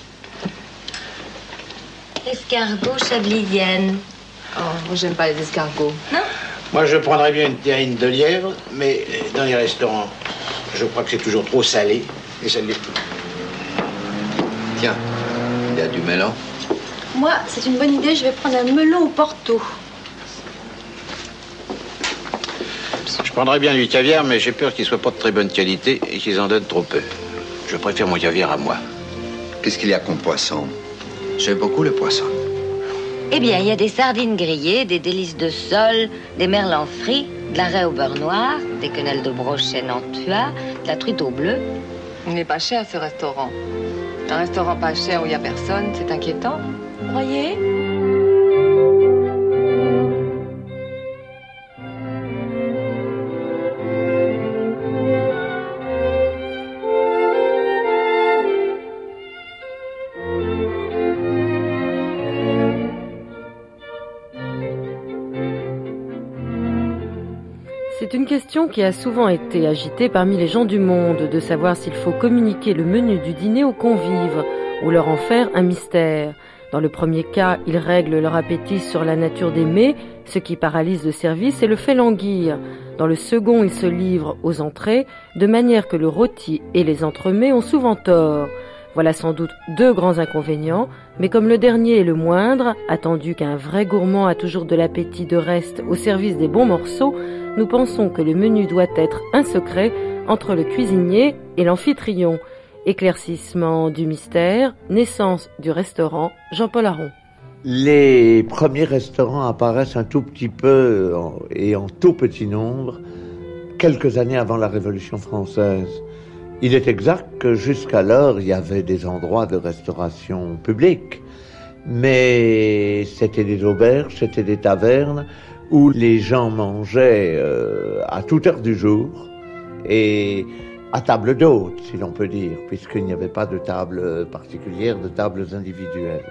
Escargot chablizienne. Oh, moi, j'aime pas les escargots. Non? Moi, je prendrais bien une terrine de lièvre, mais dans les restaurants, je crois que c'est toujours trop salé, et ça ne l'est plus. Tiens, il y a du melon. Moi, c'est une bonne idée, je vais prendre un melon au Porto. Je prendrais bien du caviar, mais j'ai peur qu'il soit pas de très bonne qualité et qu'ils en donnent trop peu. Je préfère mon caviar à moi. Qu'est-ce qu'il y a comme poisson? J'aime beaucoup le poisson. Eh bien, il y a des sardines grillées, des délices de sol, des merlans frits, de la raie au beurre noir, des quenelles de brochet nantua, de la truite au bleu. Il n'est pas cher, ce restaurant. Un restaurant pas cher où il n'y a personne, c'est inquiétant. Vous croyez ? C'est une question qui a souvent été agitée parmi les gens du monde, de savoir s'il faut communiquer le menu du dîner aux convives ou leur en faire un mystère. Dans le premier cas, ils règlent leur appétit sur la nature des mets, ce qui paralyse le service et le fait languir. Dans le second, ils se livrent aux entrées, de manière que le rôti et les entremets ont souvent tort. Voilà sans doute deux grands inconvénients, mais comme le dernier est le moindre, attendu qu'un vrai gourmand a toujours de l'appétit de reste au service des bons morceaux, nous pensons que le menu doit être un secret entre le cuisinier et l'amphitryon. Éclaircissement du mystère, naissance du restaurant, Jean-Paul Aron. Les premiers restaurants apparaissent un tout petit peu et en tout petit nombre, quelques années avant la Révolution française. Il est exact que jusqu'alors, il y avait des endroits de restauration publique, mais c'était des auberges, c'était des tavernes où les gens mangeaient euh, à toute heure du jour et à table d'hôte, si l'on peut dire, puisqu'il n'y avait pas de table particulière, de tables individuelles.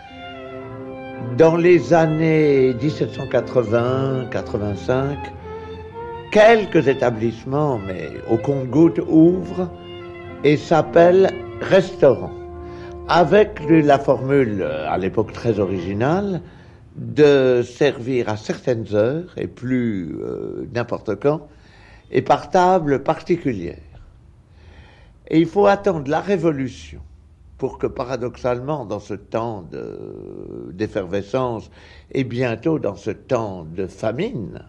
Dans les années dix-sept cent quatre-vingts quatre-vingt-cinq, quelques établissements, mais au compte-gouttes, ouvrent et s'appellent restaurants, avec la formule, à l'époque très originale, de servir à certaines heures, et plus euh, n'importe quand, et par table particulière. Et il faut attendre la Révolution pour que, paradoxalement, dans ce temps de, d'effervescence, et bientôt dans ce temps de famine,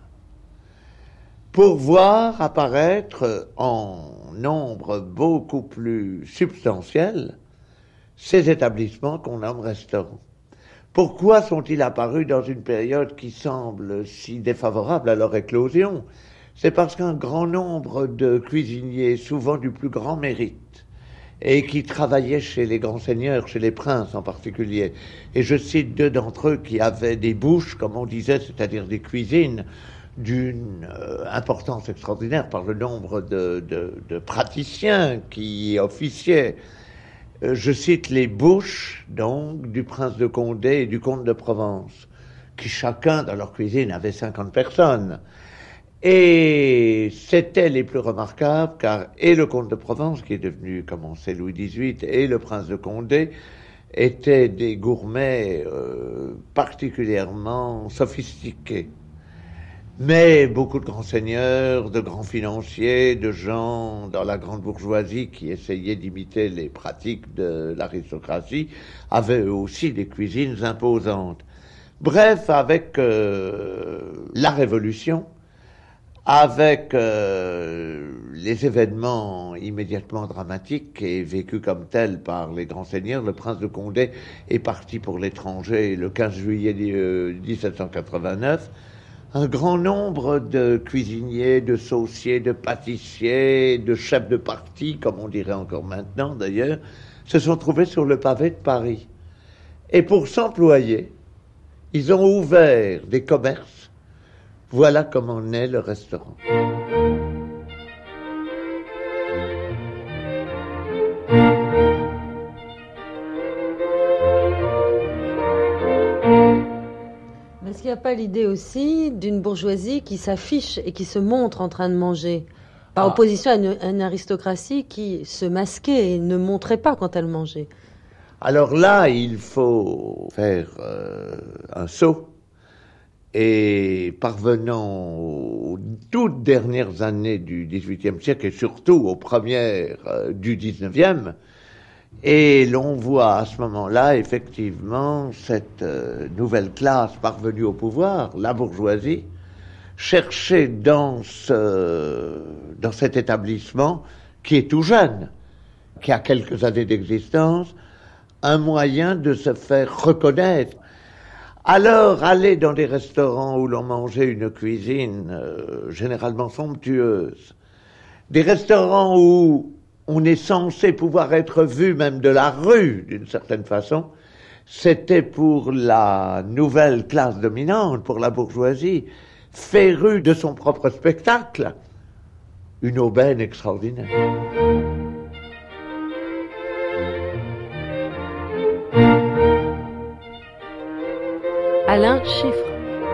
pour voir apparaître en nombre beaucoup plus substantiel ces établissements qu'on nomme restaurants. Pourquoi sont-ils apparus dans une période qui semble si défavorable à leur éclosion ? C'est parce qu'un grand nombre de cuisiniers, souvent du plus grand mérite, et qui travaillaient chez les grands seigneurs, chez les princes en particulier, et je cite deux d'entre eux qui avaient des bouches, comme on disait, c'est-à-dire des cuisines, d'une euh, importance extraordinaire par le nombre de, de, de praticiens qui officiaient. Euh, je cite les bouches, donc, du prince de Condé et du comte de Provence, qui chacun dans leur cuisine avait cinquante personnes. Et c'étaient les plus remarquables, car et le comte de Provence, qui est devenu, comme on sait, Louis dix-huit, et le prince de Condé, étaient des gourmets euh, particulièrement sophistiqués. Mais beaucoup de grands seigneurs, de grands financiers, de gens dans la grande bourgeoisie qui essayaient d'imiter les pratiques de l'aristocratie avaient eux aussi des cuisines imposantes. Bref, avec euh, la Révolution, avec euh, les événements immédiatement dramatiques et vécus comme tels par les grands seigneurs, le prince de Condé est parti pour l'étranger le quinze juillet dix-sept cent quatre-vingt-neuf. Un grand nombre de cuisiniers, de sauciers, de pâtissiers, de chefs de parti, comme on dirait encore maintenant d'ailleurs, se sont trouvés sur le pavé de Paris. Et pour s'employer, ils ont ouvert des commerces. Voilà comment naît le restaurant. Est-ce qu'il n'y a pas l'idée aussi d'une bourgeoisie qui s'affiche et qui se montre en train de manger, par ah. opposition à une, à une aristocratie qui se masquait et ne montrait pas quand elle mangeait? Alors là, il faut faire euh, un saut. Et parvenant aux toutes dernières années du dix-huitième siècle et surtout aux premières euh, du dix-neuvième, et l'on voit à ce moment-là effectivement cette euh, nouvelle classe parvenue au pouvoir, la bourgeoisie, chercher dans ce, dans cet établissement qui est tout jeune, qui a quelques années d'existence, un moyen de se faire reconnaître. Alors, aller dans des restaurants où l'on mangeait une cuisine euh, généralement somptueuse, des restaurants où on est censé pouvoir être vu même de la rue, d'une certaine façon, c'était pour la nouvelle classe dominante, pour la bourgeoisie, férue de son propre spectacle, une aubaine extraordinaire. Alain, chiffre.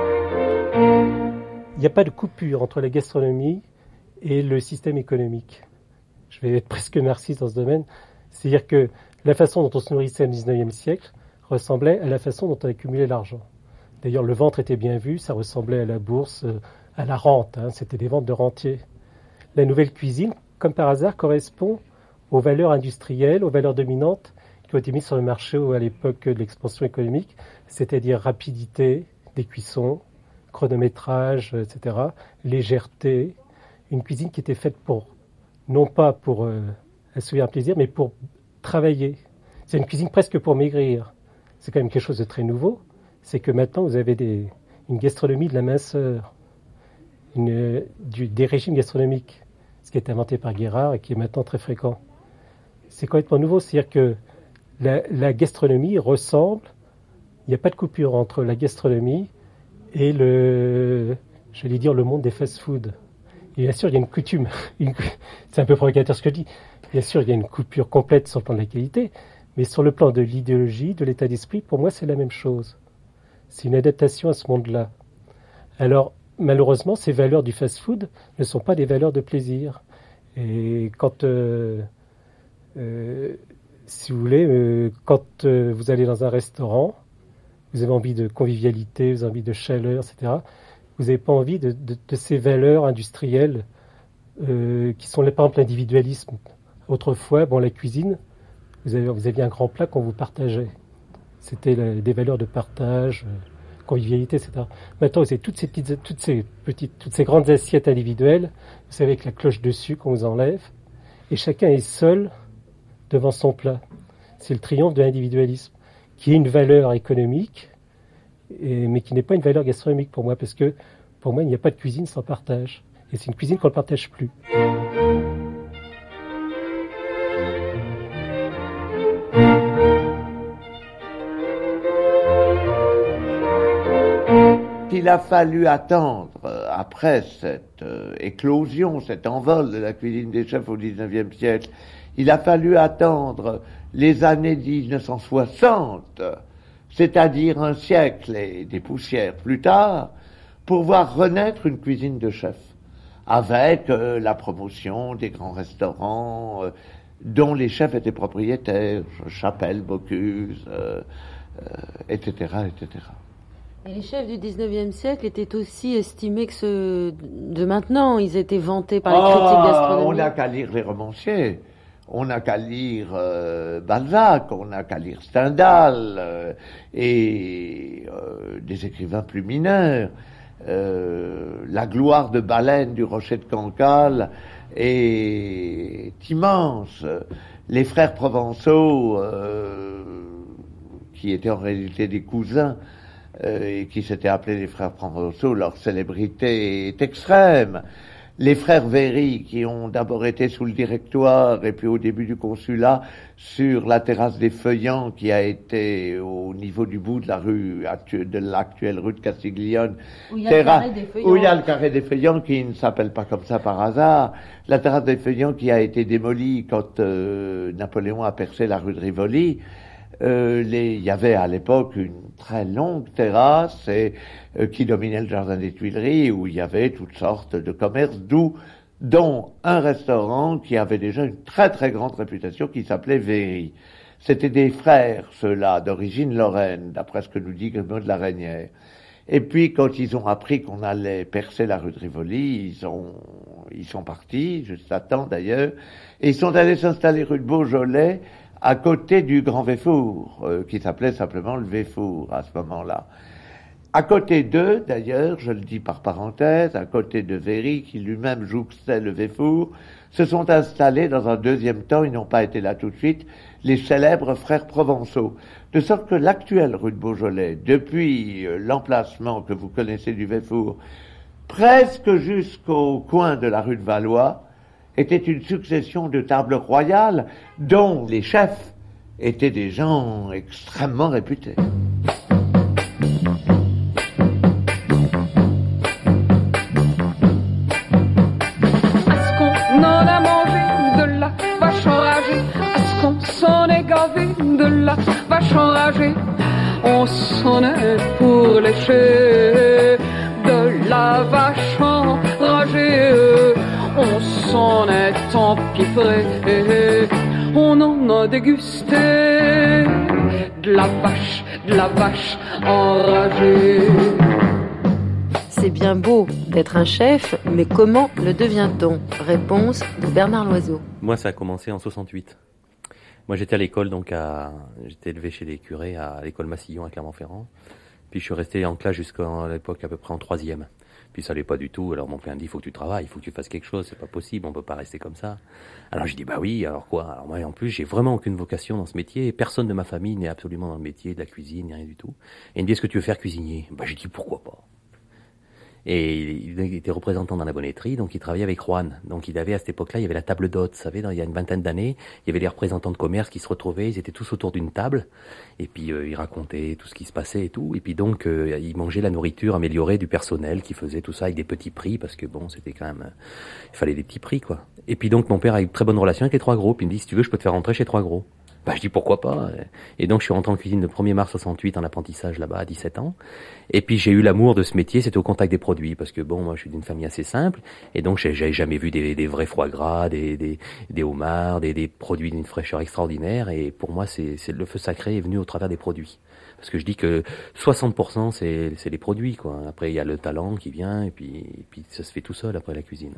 Il n'y a pas de coupure entre la gastronomie et le système économique. Je vais être presque marxiste dans ce domaine. C'est-à-dire que la façon dont on se nourrissait au dix-neuvième siècle ressemblait à la façon dont on accumulait l'argent. D'ailleurs, le ventre était bien vu, ça ressemblait à la bourse, à la rente. Hein, c'était des ventes de rentiers. La nouvelle cuisine, comme par hasard, correspond aux valeurs industrielles, aux valeurs dominantes qui ont été mises sur le marché à l'époque de l'expansion économique, c'est-à-dire rapidité des cuissons, chronométrage, et cetera, légèreté, une cuisine qui était faite pour, non pas pour euh, assouvir un plaisir, mais pour travailler. C'est une cuisine presque pour maigrir. C'est quand même quelque chose de très nouveau, c'est que maintenant vous avez des, une gastronomie de la minceur, une, du, des régimes gastronomiques, ce qui a été inventé par Guérard et qui est maintenant très fréquent. C'est complètement nouveau, c'est-à-dire que la, la gastronomie ressemble, il n'y a pas de coupure entre la gastronomie et le, j'allais dire, le monde des fast-foods. Et bien sûr, il y a une coutume, une, c'est un peu provocateur ce que je dis, bien sûr, il y a une coupure complète sur le plan de la qualité, mais sur le plan de l'idéologie, de l'état d'esprit, pour moi, c'est la même chose. C'est une adaptation à ce monde-là. Alors, malheureusement, ces valeurs du fast-food ne sont pas des valeurs de plaisir. Et quand, euh, euh, si vous voulez, euh, quand euh, vous allez dans un restaurant, vous avez envie de convivialité, vous avez envie de chaleur, et cetera. Vous n'avez pas envie de, de, de ces valeurs industrielles euh, qui sont, par exemple, l'individualisme. Autrefois, bon, la cuisine, vous, avez, vous aviez un grand plat qu'on vous partageait. C'était la, des valeurs de partage, euh, convivialité, et cetera. Maintenant, vous avez toutes ces petites, toutes ces petites, toutes ces grandes assiettes individuelles, vous savez, avec la cloche dessus qu'on vous enlève, et chacun est seul devant son plat. C'est le triomphe de l'individualisme, qui est une valeur économique, et, mais qui n'est pas une valeur gastronomique pour moi, parce que pour moi, il n'y a pas de cuisine sans partage. Et c'est une cuisine qu'on ne partage plus. Il a fallu attendre, après cette euh, éclosion, cet envol de la cuisine des chefs au dix-neuvième siècle, il a fallu attendre les années dix-neuf cent soixante, c'est-à-dire un siècle et des poussières plus tard, pour voir renaître une cuisine de chef, avec euh, la promotion des grands restaurants euh, dont les chefs étaient propriétaires, Chapelle, Bocuse, euh, euh, et cetera, et cetera. Et les chefs du dix-neuvième siècle étaient aussi estimés que ceux de maintenant. Ils étaient vantés par les oh, critiques gastronomiques. On n'a qu'à lire les romanciers. On n'a qu'à lire euh, Balzac, on n'a qu'à lire Stendhal euh, et euh, des écrivains plus mineurs. Euh, la gloire de Baleine du Rocher de Cancale est immense. Les frères Provençaux, euh, qui étaient en réalité des cousins, euh, et qui s'étaient appelés les frères Provençaux, leur célébrité est extrême. Les frères Véry, qui ont d'abord été sous le directoire et puis au début du consulat sur la terrasse des Feuillants, qui a été au niveau du bout de la rue, de l'actuelle rue de Castiglione, où il y a le carré des Feuillants, où il y a le carré des Feuillants, qui ne s'appelle pas comme ça par hasard. La terrasse des Feuillants qui a été démolie quand euh, Napoléon a percé la rue de Rivoli. Euh, les, il y avait à l'époque une très longue terrasse et, euh, qui dominait le jardin des Tuileries, où il y avait toutes sortes de commerces, d'où, dont un restaurant qui avait déjà une très très grande réputation, qui s'appelait Véry. C'était des frères, ceux-là, d'origine lorraine, d'après ce que nous dit Grimaud de la Reynière. Et puis, quand ils ont appris qu'on allait percer la rue de Rivoli, ils ont, ils sont partis, juste à temps d'ailleurs, et ils sont allés s'installer rue de Beaujolais, à côté du Grand Véfour, euh, qui s'appelait simplement le Véfour à ce moment-là. À côté d'eux, d'ailleurs, je le dis par parenthèse, à côté de Véry, qui lui-même jouxtait le Véfour, se sont installés dans un deuxième temps, ils n'ont pas été là tout de suite, les célèbres frères provençaux. De sorte que l'actuelle rue de Beaujolais, depuis l'emplacement que vous connaissez du Véfour, presque jusqu'au coin de la rue de Valois, était une succession de tables royales dont les chefs étaient des gens extrêmement réputés. Est-ce qu'on en a mangé de la vache enragée? Est-ce qu'on s'en est gavé de la vache enragée? On s'en est pour lécher de la vache enragée. On s'en est empiffré, on en a dégusté de la vache, de la vache enragée. C'est bien beau d'être un chef, mais comment le devient-on? Réponse de Bernard Loiseau. Moi, ça a commencé en soixante-huit. Moi, j'étais à l'école, donc à, j'étais élevé chez les curés à l'école Massillon à Clermont-Ferrand. Puis je suis resté en classe jusqu'à l'époque à peu près en troisième. Puis ça allait pas du tout. Alors mon père me dit, il faut que tu travailles, il faut que tu fasses quelque chose, c'est pas possible, on peut pas rester comme ça. Alors je dis, bah oui, alors quoi? Alors moi, en plus, j'ai vraiment aucune vocation dans ce métier. Personne de ma famille n'est absolument dans le métier de la cuisine, ni rien du tout. Et il me dit, est-ce que tu veux faire cuisinier? Bah j'ai dit, pourquoi pas? Et il était représentant dans la bonneterie, donc il travaillait avec Juan. Donc il avait à cette époque-là, il y avait la table d'hôte, vous savez, dans, il y a une vingtaine d'années, il y avait les représentants de commerce qui se retrouvaient, ils étaient tous autour d'une table, et puis euh, ils racontaient tout ce qui se passait et tout, et puis donc euh, ils mangeaient la nourriture améliorée du personnel qui faisait tout ça avec des petits prix, parce que bon, c'était quand même, euh, il fallait des petits prix, quoi. Et puis donc mon père a eu une très bonne relation avec les Trois Gros, puis il me dit, si tu veux, je peux te faire rentrer chez Trois Gros. Bah, je dis pourquoi pas. Et donc je suis rentré en cuisine le premier mars soixante-huit en apprentissage là-bas à dix-sept ans. Et puis j'ai eu l'amour de ce métier, c'était au contact des produits, parce que bon, moi je suis d'une famille assez simple, et donc j'avais jamais vu des, des vrais foie gras, des, des, des homards, des, des produits d'une fraîcheur extraordinaire. Et pour moi, c'est, c'est le feu sacré est venu au travers des produits. Parce que je dis que soixante pour cent c'est, c'est les produits, quoi. Après il y a le talent qui vient, et puis, et puis ça se fait tout seul après la cuisine.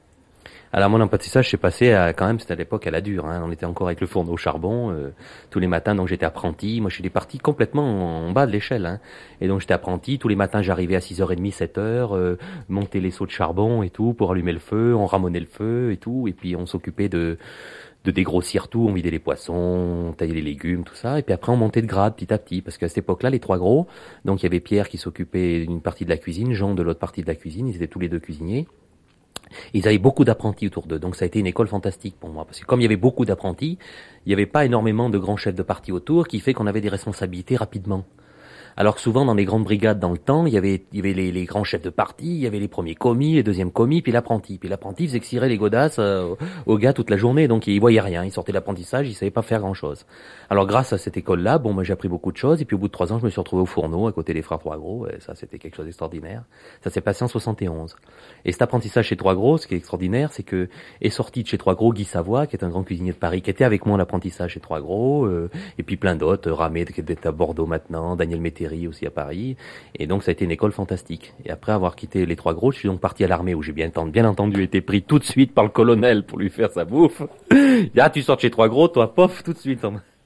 Alors mon apprentissage s'est passé à, quand même, c'était à l'époque à la dure, hein. On était encore avec le fourneau au charbon, euh, tous les matins, donc j'étais apprenti. Moi je suis parti complètement en bas de l'échelle, hein. Et donc j'étais apprenti, tous les matins j'arrivais à six heures trente, sept heures, euh, monter les seaux de charbon et tout, pour allumer le feu, on ramonait le feu et tout, et puis on s'occupait de, de dégrossir tout, on vidait les poissons, on taillait les légumes, tout ça, et puis après on montait de grade petit à petit, parce qu'à cette époque-là, les Trois Gros, donc il y avait Pierre qui s'occupait d'une partie de la cuisine, Jean de l'autre partie de la cuisine, ils étaient tous les deux cuisiniers. Ils avaient beaucoup d'apprentis autour d'eux, donc ça a été une école fantastique pour moi, parce que comme il y avait beaucoup d'apprentis, il n'y avait pas énormément de grands chefs de parti autour, qui fait qu'on avait des responsabilités rapidement. Alors que souvent dans les grandes brigades dans le temps, il y avait, il y avait les, les grands chefs de parti, il y avait les premiers commis, les deuxièmes commis, puis l'apprenti. Puis l'apprenti faisait cirer les godasses euh, aux gars toute la journée, donc il voyait rien, il sortait de l'apprentissage, il savait pas faire grand-chose. Alors grâce à cette école-là, bon, moi j'ai appris beaucoup de choses, et puis au bout de trois ans, je me suis retrouvé au fourneau, à côté des frères Trois Gros, et ça c'était quelque chose d'extraordinaire. Ça s'est passé en soixante et onze. Et cet apprentissage chez Trois Gros, ce qui est extraordinaire, c'est que est sorti de chez Trois Gros Guy Savoie, qui est un grand cuisinier de Paris, qui était avec moi en apprentissage chez Trois Gros, euh, et puis plein d'autres, Ramé, qui est à Bordeaux maintenant, Daniel Métairie aussi à Paris. Et donc ça a été une école fantastique. Et après avoir quitté les Trois Gros, je suis donc parti à l'armée, où j'ai bien, bien entendu été pris tout de suite par le colonel pour lui faire sa bouffe. Ah, tu sors de chez Trois Gros, toi, pof, tout de suite.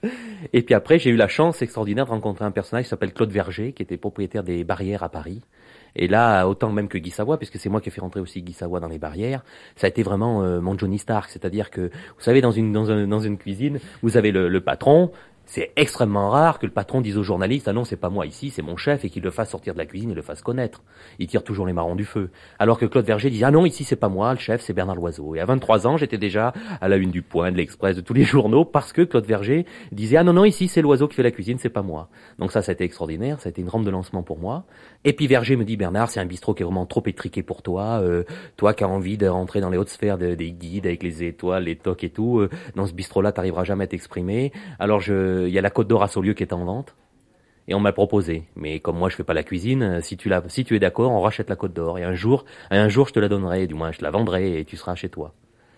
Et puis après, j'ai eu la chance extraordinaire de rencontrer un personnage qui s'appelle Claude Verger, qui était propriétaire des Barrières à Paris. Et là, autant même que Guy Savoie, puisque c'est moi qui ai fait rentrer aussi Guy Savoie dans les Barrières, ça a été vraiment euh, mon Johnny Stark. C'est-à-dire que, vous savez, dans une, dans, un, dans une cuisine, vous avez le, le patron. C'est extrêmement rare que le patron dise aux journalistes « Ah non, c'est pas moi ici, c'est mon chef » et qu'il le fasse sortir de la cuisine et le fasse connaître. Il tire toujours les marrons du feu. Alors que Claude Verger disait « Ah non, ici c'est pas moi, le chef c'est Bernard Loiseau ». Et à vingt-trois ans, j'étais déjà à la une du Point, de l'Express, de tous les journaux, parce que Claude Verger disait « Ah non, non, ici c'est Loiseau qui fait la cuisine, c'est pas moi ». Donc ça, ça a été extraordinaire, ça a été une rampe de lancement pour moi. Et puis Verger me dit « Bernard, c'est un bistrot qui est vraiment trop étriqué pour toi, euh, toi qui as envie de rentrer dans les hautes sphères de, des guides avec les étoiles, les tocs et tout, euh, dans ce bistrot-là, t'arriveras jamais à t'exprimer. Alors je, il y a la Côte d'Or à Saulieu qui est en vente, et on m'a proposé. Mais comme moi je fais pas la cuisine, si tu la, si tu es d'accord, on rachète la Côte d'Or, et un jour, un jour je te la donnerai, du moins je te la vendrai, et tu seras chez toi.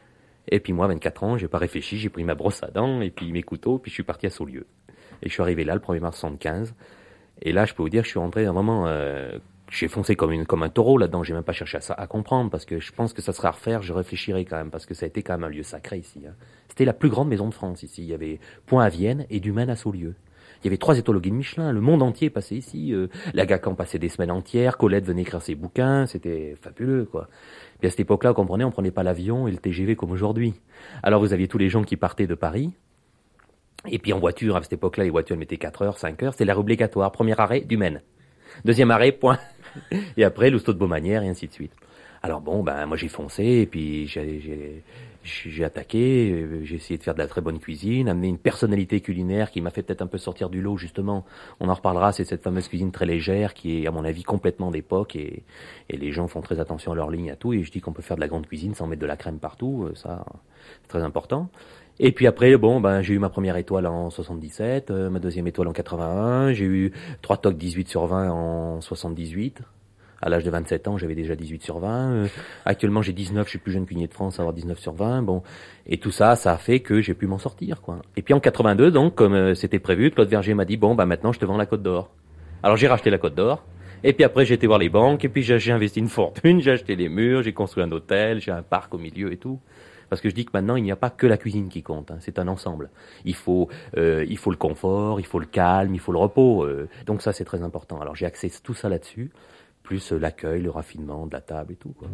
Et puis moi, vingt-quatre ans, j'ai pas réfléchi, j'ai pris ma brosse à dents, et puis mes couteaux, puis je suis parti à Saulieu. Et je suis arrivé là le premier mars soixante-quinze, et là je peux vous dire, je suis rentré vraiment, euh, j'ai foncé comme une, comme un taureau là-dedans, j'ai même pas cherché à ça, à comprendre, parce que je pense que ça serait à refaire, je réfléchirais quand même, parce que ça a été quand même un lieu sacré ici, hein. C'était la plus grande maison de France ici, il y avait Point à Vienne et du Maine à Saulieu. Il y avait trois étoiles au guide Michelin, le monde entier passait ici, euh, la Gacan passait des semaines entières, Colette venait écrire ses bouquins, c'était fabuleux, quoi. Puis à cette époque-là, vous comprenez, on prenait pas l'avion et le T G V comme aujourd'hui. Alors vous aviez tous les gens qui partaient de Paris, Et puis en voiture, à cette époque-là, les voitures elles mettaient quatre heures, cinq heures, c'est l'arrêt obligatoire. Premier arrêt, du Maine. Deuxième arrêt, point. Et après, l'hosto de Beaumanière, et ainsi de suite. Alors bon, ben moi j'ai foncé, et puis j'ai, j'ai, j'ai attaqué, j'ai essayé de faire de la très bonne cuisine, amener une personnalité culinaire qui m'a fait peut-être un peu sortir du lot, justement. On en reparlera, c'est cette fameuse cuisine très légère qui est, à mon avis, complètement d'époque, et, et les gens font très attention à leur ligne, à tout, et je dis qu'on peut faire de la grande cuisine sans mettre de la crème partout, ça, c'est très important. Et puis après, bon, ben, j'ai eu ma première étoile en soixante-dix-sept, euh, ma deuxième étoile en quatre-vingt-un, j'ai eu trois toques dix-huit sur vingt en soixante-dix-huit. À l'âge de vingt-sept ans, j'avais déjà dix-huit sur vingt. Euh, actuellement, j'ai dix-neuf, je suis plus jeune cuisinier de France, à avoir dix-neuf sur vingt. Bon. Et tout ça, ça a fait que j'ai pu m'en sortir, quoi. Et puis en quatre-vingt-deux, donc, comme euh, c'était prévu, Claude Verger m'a dit, bon, bah, maintenant, je te vends la Côte d'Or. Alors, j'ai racheté la Côte d'Or. Et puis après, j'ai été voir les banques, et puis j'ai, j'ai investi une fortune, j'ai acheté des murs, j'ai construit un hôtel, j'ai un parc au milieu et tout. Parce que je dis que maintenant, il n'y a pas que la cuisine qui compte, hein, c'est un ensemble. Il faut, euh, il faut le confort, il faut le calme, il faut le repos. Euh, donc ça, c'est très important. Alors j'ai axé tout ça là-dessus, plus euh, l'accueil, le raffinement de la table et tout, quoi.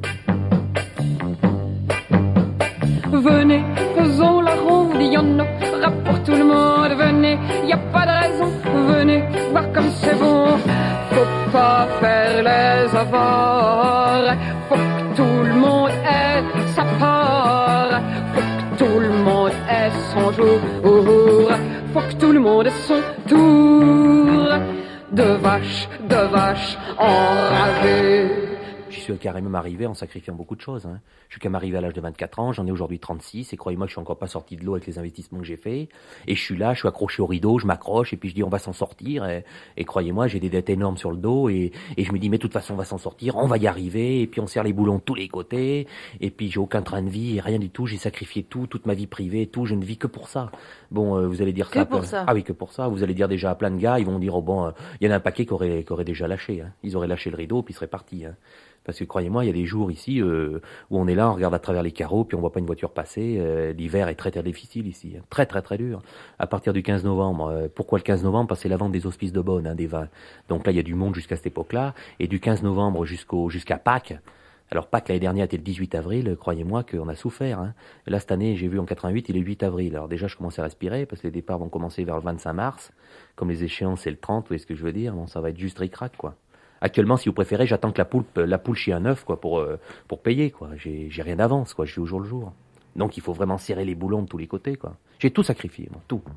Venez, faisons la ronde, il y en aura pour tout le monde. Venez, y a pas de raison. Venez, voir comme c'est bon. Faut pas faire les avares. Faut que tout le monde ait sa part. Faut que tout le monde ait son jour. Faut que tout le monde ait son tour. De vache, de vache enragée. J'y suis carrément arrivé en sacrifiant beaucoup de choses, hein. Je suis quand même arrivé à l'âge de vingt-quatre ans, j'en ai aujourd'hui trente-six, et croyez-moi que je suis encore pas sorti de l'eau avec les investissements que j'ai faits. Et je suis là, je suis accroché au rideau, je m'accroche, et puis je dis on va s'en sortir, et, et croyez-moi, j'ai des dettes énormes sur le dos, et, et je me dis mais de toute façon on va s'en sortir, on va y arriver, et puis on serre les boulons de tous les côtés, et puis j'ai aucun train de vie, et rien du tout, j'ai sacrifié tout, toute ma vie privée, tout, je ne vis que pour ça. Bon, euh, vous allez dire que ça... pour plein... ça. Ah oui, que pour ça, vous allez dire déjà à plein de gars, ils vont dire oh bon, il euh, y en a un paquet qui aurait, qui aurait déjà lâché, hein. Ils auraient lâché le rideau, puis ils seraient partis, hein. Parce que croyez-moi, il y a des jours ici euh, où on est là, on regarde à travers les carreaux, puis on voit pas une voiture passer. Euh, l'hiver est très très difficile ici, hein. Très très très dur. À partir du quinze novembre, euh, pourquoi le quinze novembre? Parce que c'est la vente des hospices de Beaune, hein, des vins. Donc là, il y a du monde jusqu'à cette époque-là, et du quinze novembre jusqu'au jusqu'à Pâques. Alors Pâques l'année dernière était le dix-huit avril, croyez-moi qu'on a souffert, hein. Là cette année, j'ai vu en quatre-vingt-huit, il est le huit avril. Alors déjà, je commence à respirer parce que les départs vont commencer vers le vingt-cinq mars, comme les échéances c'est le trente, vous voyez ce que je veux dire? Bon, ça va être juste ric-rac, quoi. Actuellement, si vous préférez, j'attends que la poule, la poule chie un œuf, quoi, pour, euh, pour payer, quoi. J'ai, j'ai rien d'avance, quoi. Je suis au jour le jour. Donc, il faut vraiment serrer les boulons de tous les côtés, quoi. J'ai tout sacrifié, moi, tout.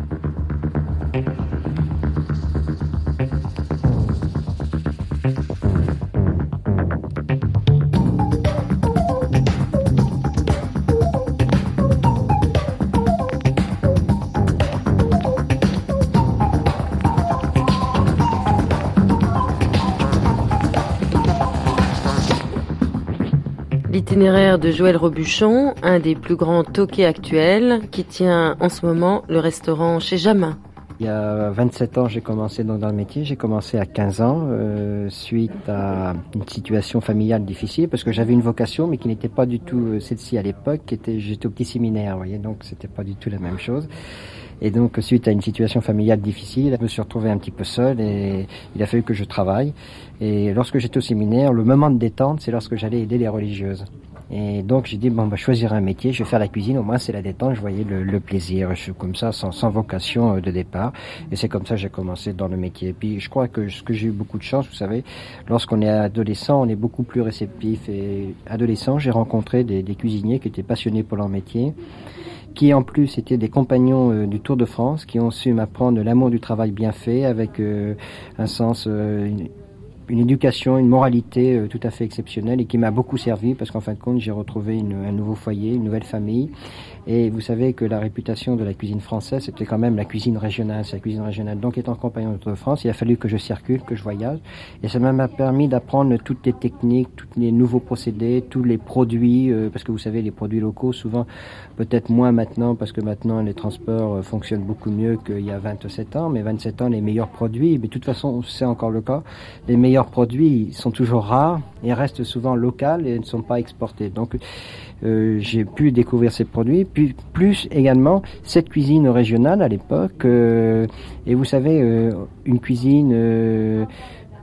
L'itinéraire de Joël Robuchon, un des plus grands toqués actuels, qui tient en ce moment le restaurant chez Jamin. Il y a vingt-sept ans, j'ai commencé donc dans le métier. J'ai commencé à quinze ans, euh, suite à une situation familiale difficile, parce que j'avais une vocation, mais qui n'était pas du tout celle-ci à l'époque, qui était, j'étais au petit séminaire, vous voyez, donc c'était pas du tout la même chose. Et donc, suite à une situation familiale difficile, je me suis retrouvé un petit peu seul et il a fallu que je travaille. Et lorsque j'étais au séminaire, le moment de détente, c'est lorsque j'allais aider les religieuses. Et donc, j'ai dit, bon, bah, choisir un métier, je vais faire la cuisine, au moins c'est la détente, je voyais le, le plaisir. Je suis comme ça, sans, sans vocation de départ. Et c'est comme ça que j'ai commencé dans le métier. Et puis, je crois que ce que j'ai eu beaucoup de chance, vous savez, lorsqu'on est adolescent, on est beaucoup plus réceptif. Et adolescent, j'ai rencontré des, des cuisiniers qui étaient passionnés pour leur métier, qui en plus étaient des compagnons euh, du Tour de France, qui ont su m'apprendre l'amour du travail bien fait, avec euh, un sens, euh, une, une éducation, une moralité euh, tout à fait exceptionnelle, et qui m'a beaucoup servi, parce qu'en fin de compte, j'ai retrouvé une, un nouveau foyer, une nouvelle famille. Et vous savez que la réputation de la cuisine française, c'était quand même la cuisine régionale, c'est la cuisine régionale. Donc, étant compagnon du Tour de France, il a fallu que je circule, que je voyage. Et ça m'a permis d'apprendre toutes les techniques, tous les nouveaux procédés, tous les produits, euh, parce que vous savez, les produits locaux, souvent, peut-être moins maintenant, parce que maintenant, les transports euh, fonctionnent beaucoup mieux qu'il y a vingt-sept ans. Mais vingt-sept ans, les meilleurs produits, mais de toute façon, c'est encore le cas, les meilleurs produits sont toujours rares et restent souvent locaux et ne sont pas exportés. Donc, Euh, j'ai pu découvrir ces produits, puis plus également cette cuisine régionale à l'époque. Euh, et vous savez, euh, une cuisine euh,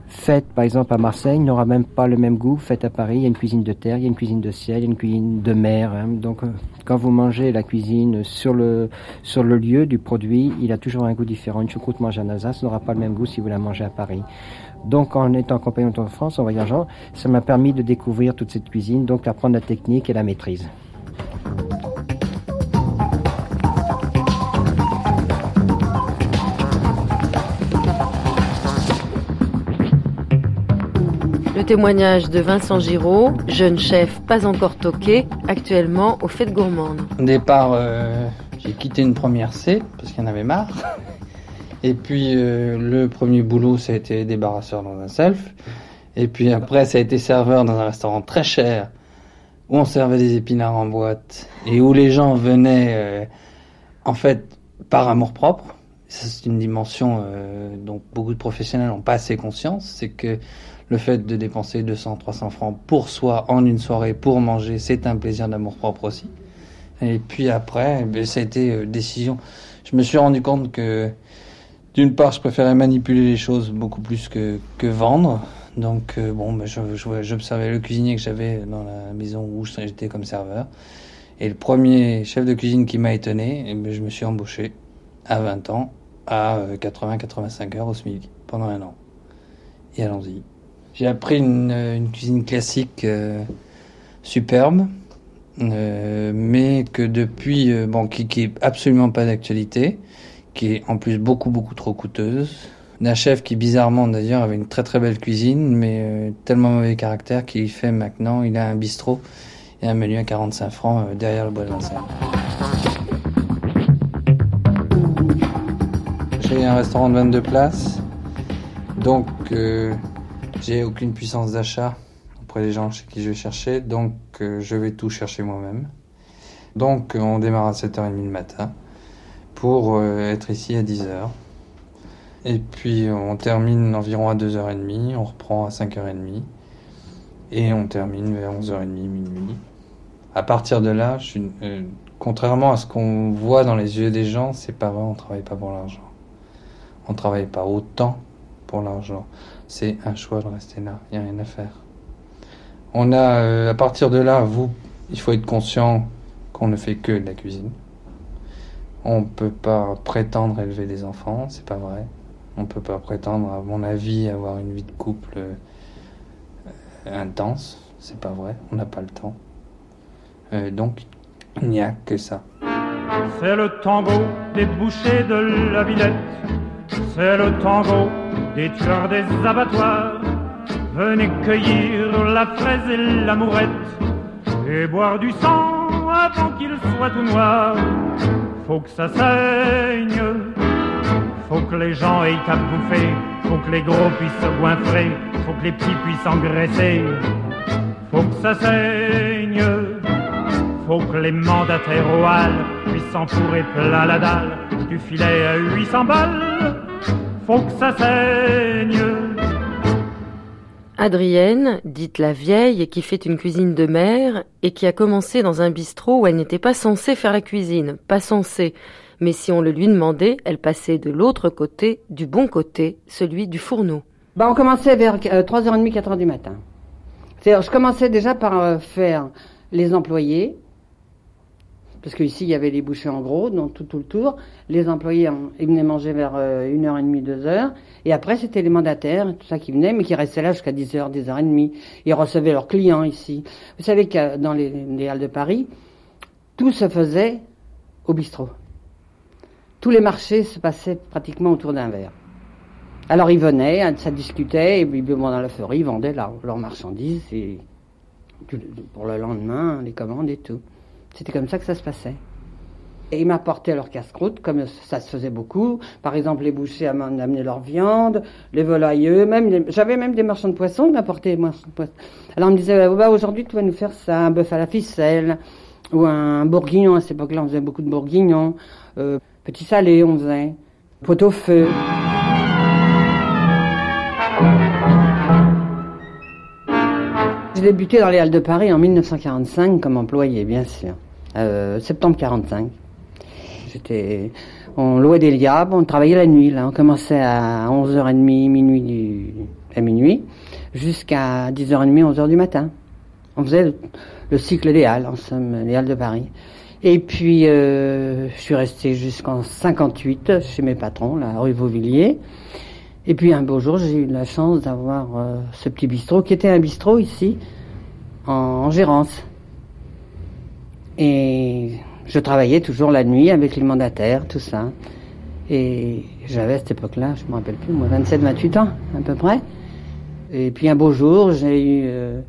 faite par exemple à Marseille n'aura même pas le même goût faite à Paris. Il y a une cuisine de terre, il y a une cuisine de ciel, il y a une cuisine de mer. Hein. Donc euh, quand vous mangez la cuisine sur le sur le lieu du produit, il a toujours un goût différent. Une choucroute mangée en Alsace n'aura pas le même goût si vous la mangez à Paris. Donc en étant compagnon de France, en voyageant, ça m'a permis de découvrir toute cette cuisine, donc d'apprendre la technique et la maîtrise. Le témoignage de Vincent Giraud, jeune chef pas encore toqué, actuellement aux Fêtes Gourmandes. Au départ, euh, j'ai quitté une première C, parce qu'il y en avait marre. Et puis, euh, le premier boulot, ça a été débarrasseur dans un self. Et puis après, ça a été serveur dans un restaurant très cher, où on servait des épinards en boîte, et où les gens venaient, euh, en fait, par amour-propre. Ça, c'est une dimension euh, dont beaucoup de professionnels n'ont pas assez conscience, c'est que le fait de dépenser deux cents, trois cents francs pour soi en une soirée pour manger, c'est un plaisir d'amour-propre aussi. Et puis après, ben, ça a été euh, décision. Je me suis rendu compte que, d'une part, je préférais manipuler les choses beaucoup plus que, que vendre. Donc, euh, bon, ben, je, je, j'observais le cuisinier que j'avais dans la maison où j'étais comme serveur. Et le premier chef de cuisine qui m'a étonné, eh ben, je me suis embauché à vingt ans, à quatre-vingts à quatre-vingt-cinq heures au SMIC, pendant un an. Et allons-y. J'ai appris une, une cuisine classique euh, superbe, euh, mais que depuis, euh, bon, qui, qui est absolument pas d'actualité, qui est en plus beaucoup beaucoup trop coûteuse. D'un chef qui bizarrement d'ailleurs avait une très très belle cuisine, mais euh, tellement mauvais caractère qu'il fait maintenant, il a un bistrot et un menu à quarante-cinq francs euh, derrière le bois de Vincennes. J'ai un restaurant de vingt-deux places, donc euh, j'ai aucune puissance d'achat auprès des gens chez qui je vais chercher, donc euh, je vais tout chercher moi-même. Donc euh, on démarre à sept heures trente le matin pour euh, être ici à dix heures. Et puis on termine environ à deux heures trente, on reprend à cinq heures trente et on termine vers onze heures trente, minuit. À partir de là, je suis, euh, contrairement à ce qu'on voit dans les yeux des gens, c'est pas vrai, on travaille pas pour l'argent. On travaille pas autant pour l'argent. C'est un choix de rester là, il n'y a rien à faire. On a, euh, à partir de là, vous, il faut être conscient qu'on ne fait que de la cuisine. On ne peut pas prétendre élever des enfants, c'est pas vrai. On ne peut pas prétendre, à mon avis, avoir une vie de couple euh, intense, c'est pas vrai, on n'a pas le temps. Euh, donc, il n'y a que ça. C'est le tango des bouchers de la Villette, c'est le tango des tueurs des abattoirs. Venez cueillir la fraise et l'amourette et boire du sang avant qu'il soit tout noir. Faut que ça saigne, faut que les gens aient qu'à bouffer, faut que les gros puissent se goinfrer, faut que les petits puissent engraisser. Faut que ça saigne, faut que les mandataires au hall puissent s'enfourrer plein la dalle du filet à huit cents balles. Faut que ça saigne. Adrienne, dite la vieille, qui fait une cuisine de mer et qui a commencé dans un bistrot où elle n'était pas censée faire la cuisine, pas censée. Mais si on le lui demandait, elle passait de l'autre côté, du bon côté, celui du fourneau. Bah, on commençait vers euh, trois heures trente, quatre heures du matin. C'est-à-dire, je commençais déjà par euh, faire les employés, parce qu'ici, il y avait les bouchers en gros, donc tout, tout le tour. Les employés, on, ils venaient manger vers euh, une heure trente, deux heures. Et après, c'était les mandataires, tout ça qui venaient, mais qui restaient là jusqu'à dix heures, dix heures trente. Ils recevaient leurs clients ici. Vous savez que dans les, les halles de Paris, tout se faisait au bistrot. Tous les marchés se passaient pratiquement autour d'un verre. Alors ils venaient, ça discutait, et puis bon, dans la forêt, ils vendaient leurs leur marchandises, et pour le lendemain, les commandes et tout. C'était comme ça que ça se passait. Et ils m'apportaient leur casse-croûte, comme ça se faisait beaucoup. Par exemple, les bouchers amenaient leur viande, les volailleux, même les... j'avais même des marchands de poissons qui m'apportaient des marchands de poissons. Alors on me disait, bah, aujourd'hui tu vas nous faire ça, un bœuf à la ficelle, ou un bourguignon. À cette époque-là, on faisait beaucoup de bourguignons. Euh, petit salé, on faisait. Pot-au-feu. J'ai débuté dans les Halles de Paris en mille neuf cent quarante-cinq comme employé, bien sûr. Euh, septembre quarante-cinq. j'étais, on louait des liabres, on travaillait la nuit, là. On commençait à onze heures trente, minuit du, à minuit, jusqu'à dix heures trente, onze heures du matin. On faisait le, le cycle des Halles, en somme, les Halles de Paris. Et puis, euh, je suis resté jusqu'en cinquante-huit chez mes patrons, là, rue Vauvilliers. Et puis, un beau jour, j'ai eu la chance d'avoir euh, ce petit bistrot, qui était un bistrot ici, en, en Gérance. Et je travaillais toujours la nuit avec les mandataires, tout ça. Et j'avais à cette époque-là, je ne me rappelle plus, moi, vingt-sept vingt-huit ans, à peu près. Et puis, un beau jour, j'ai eu euh,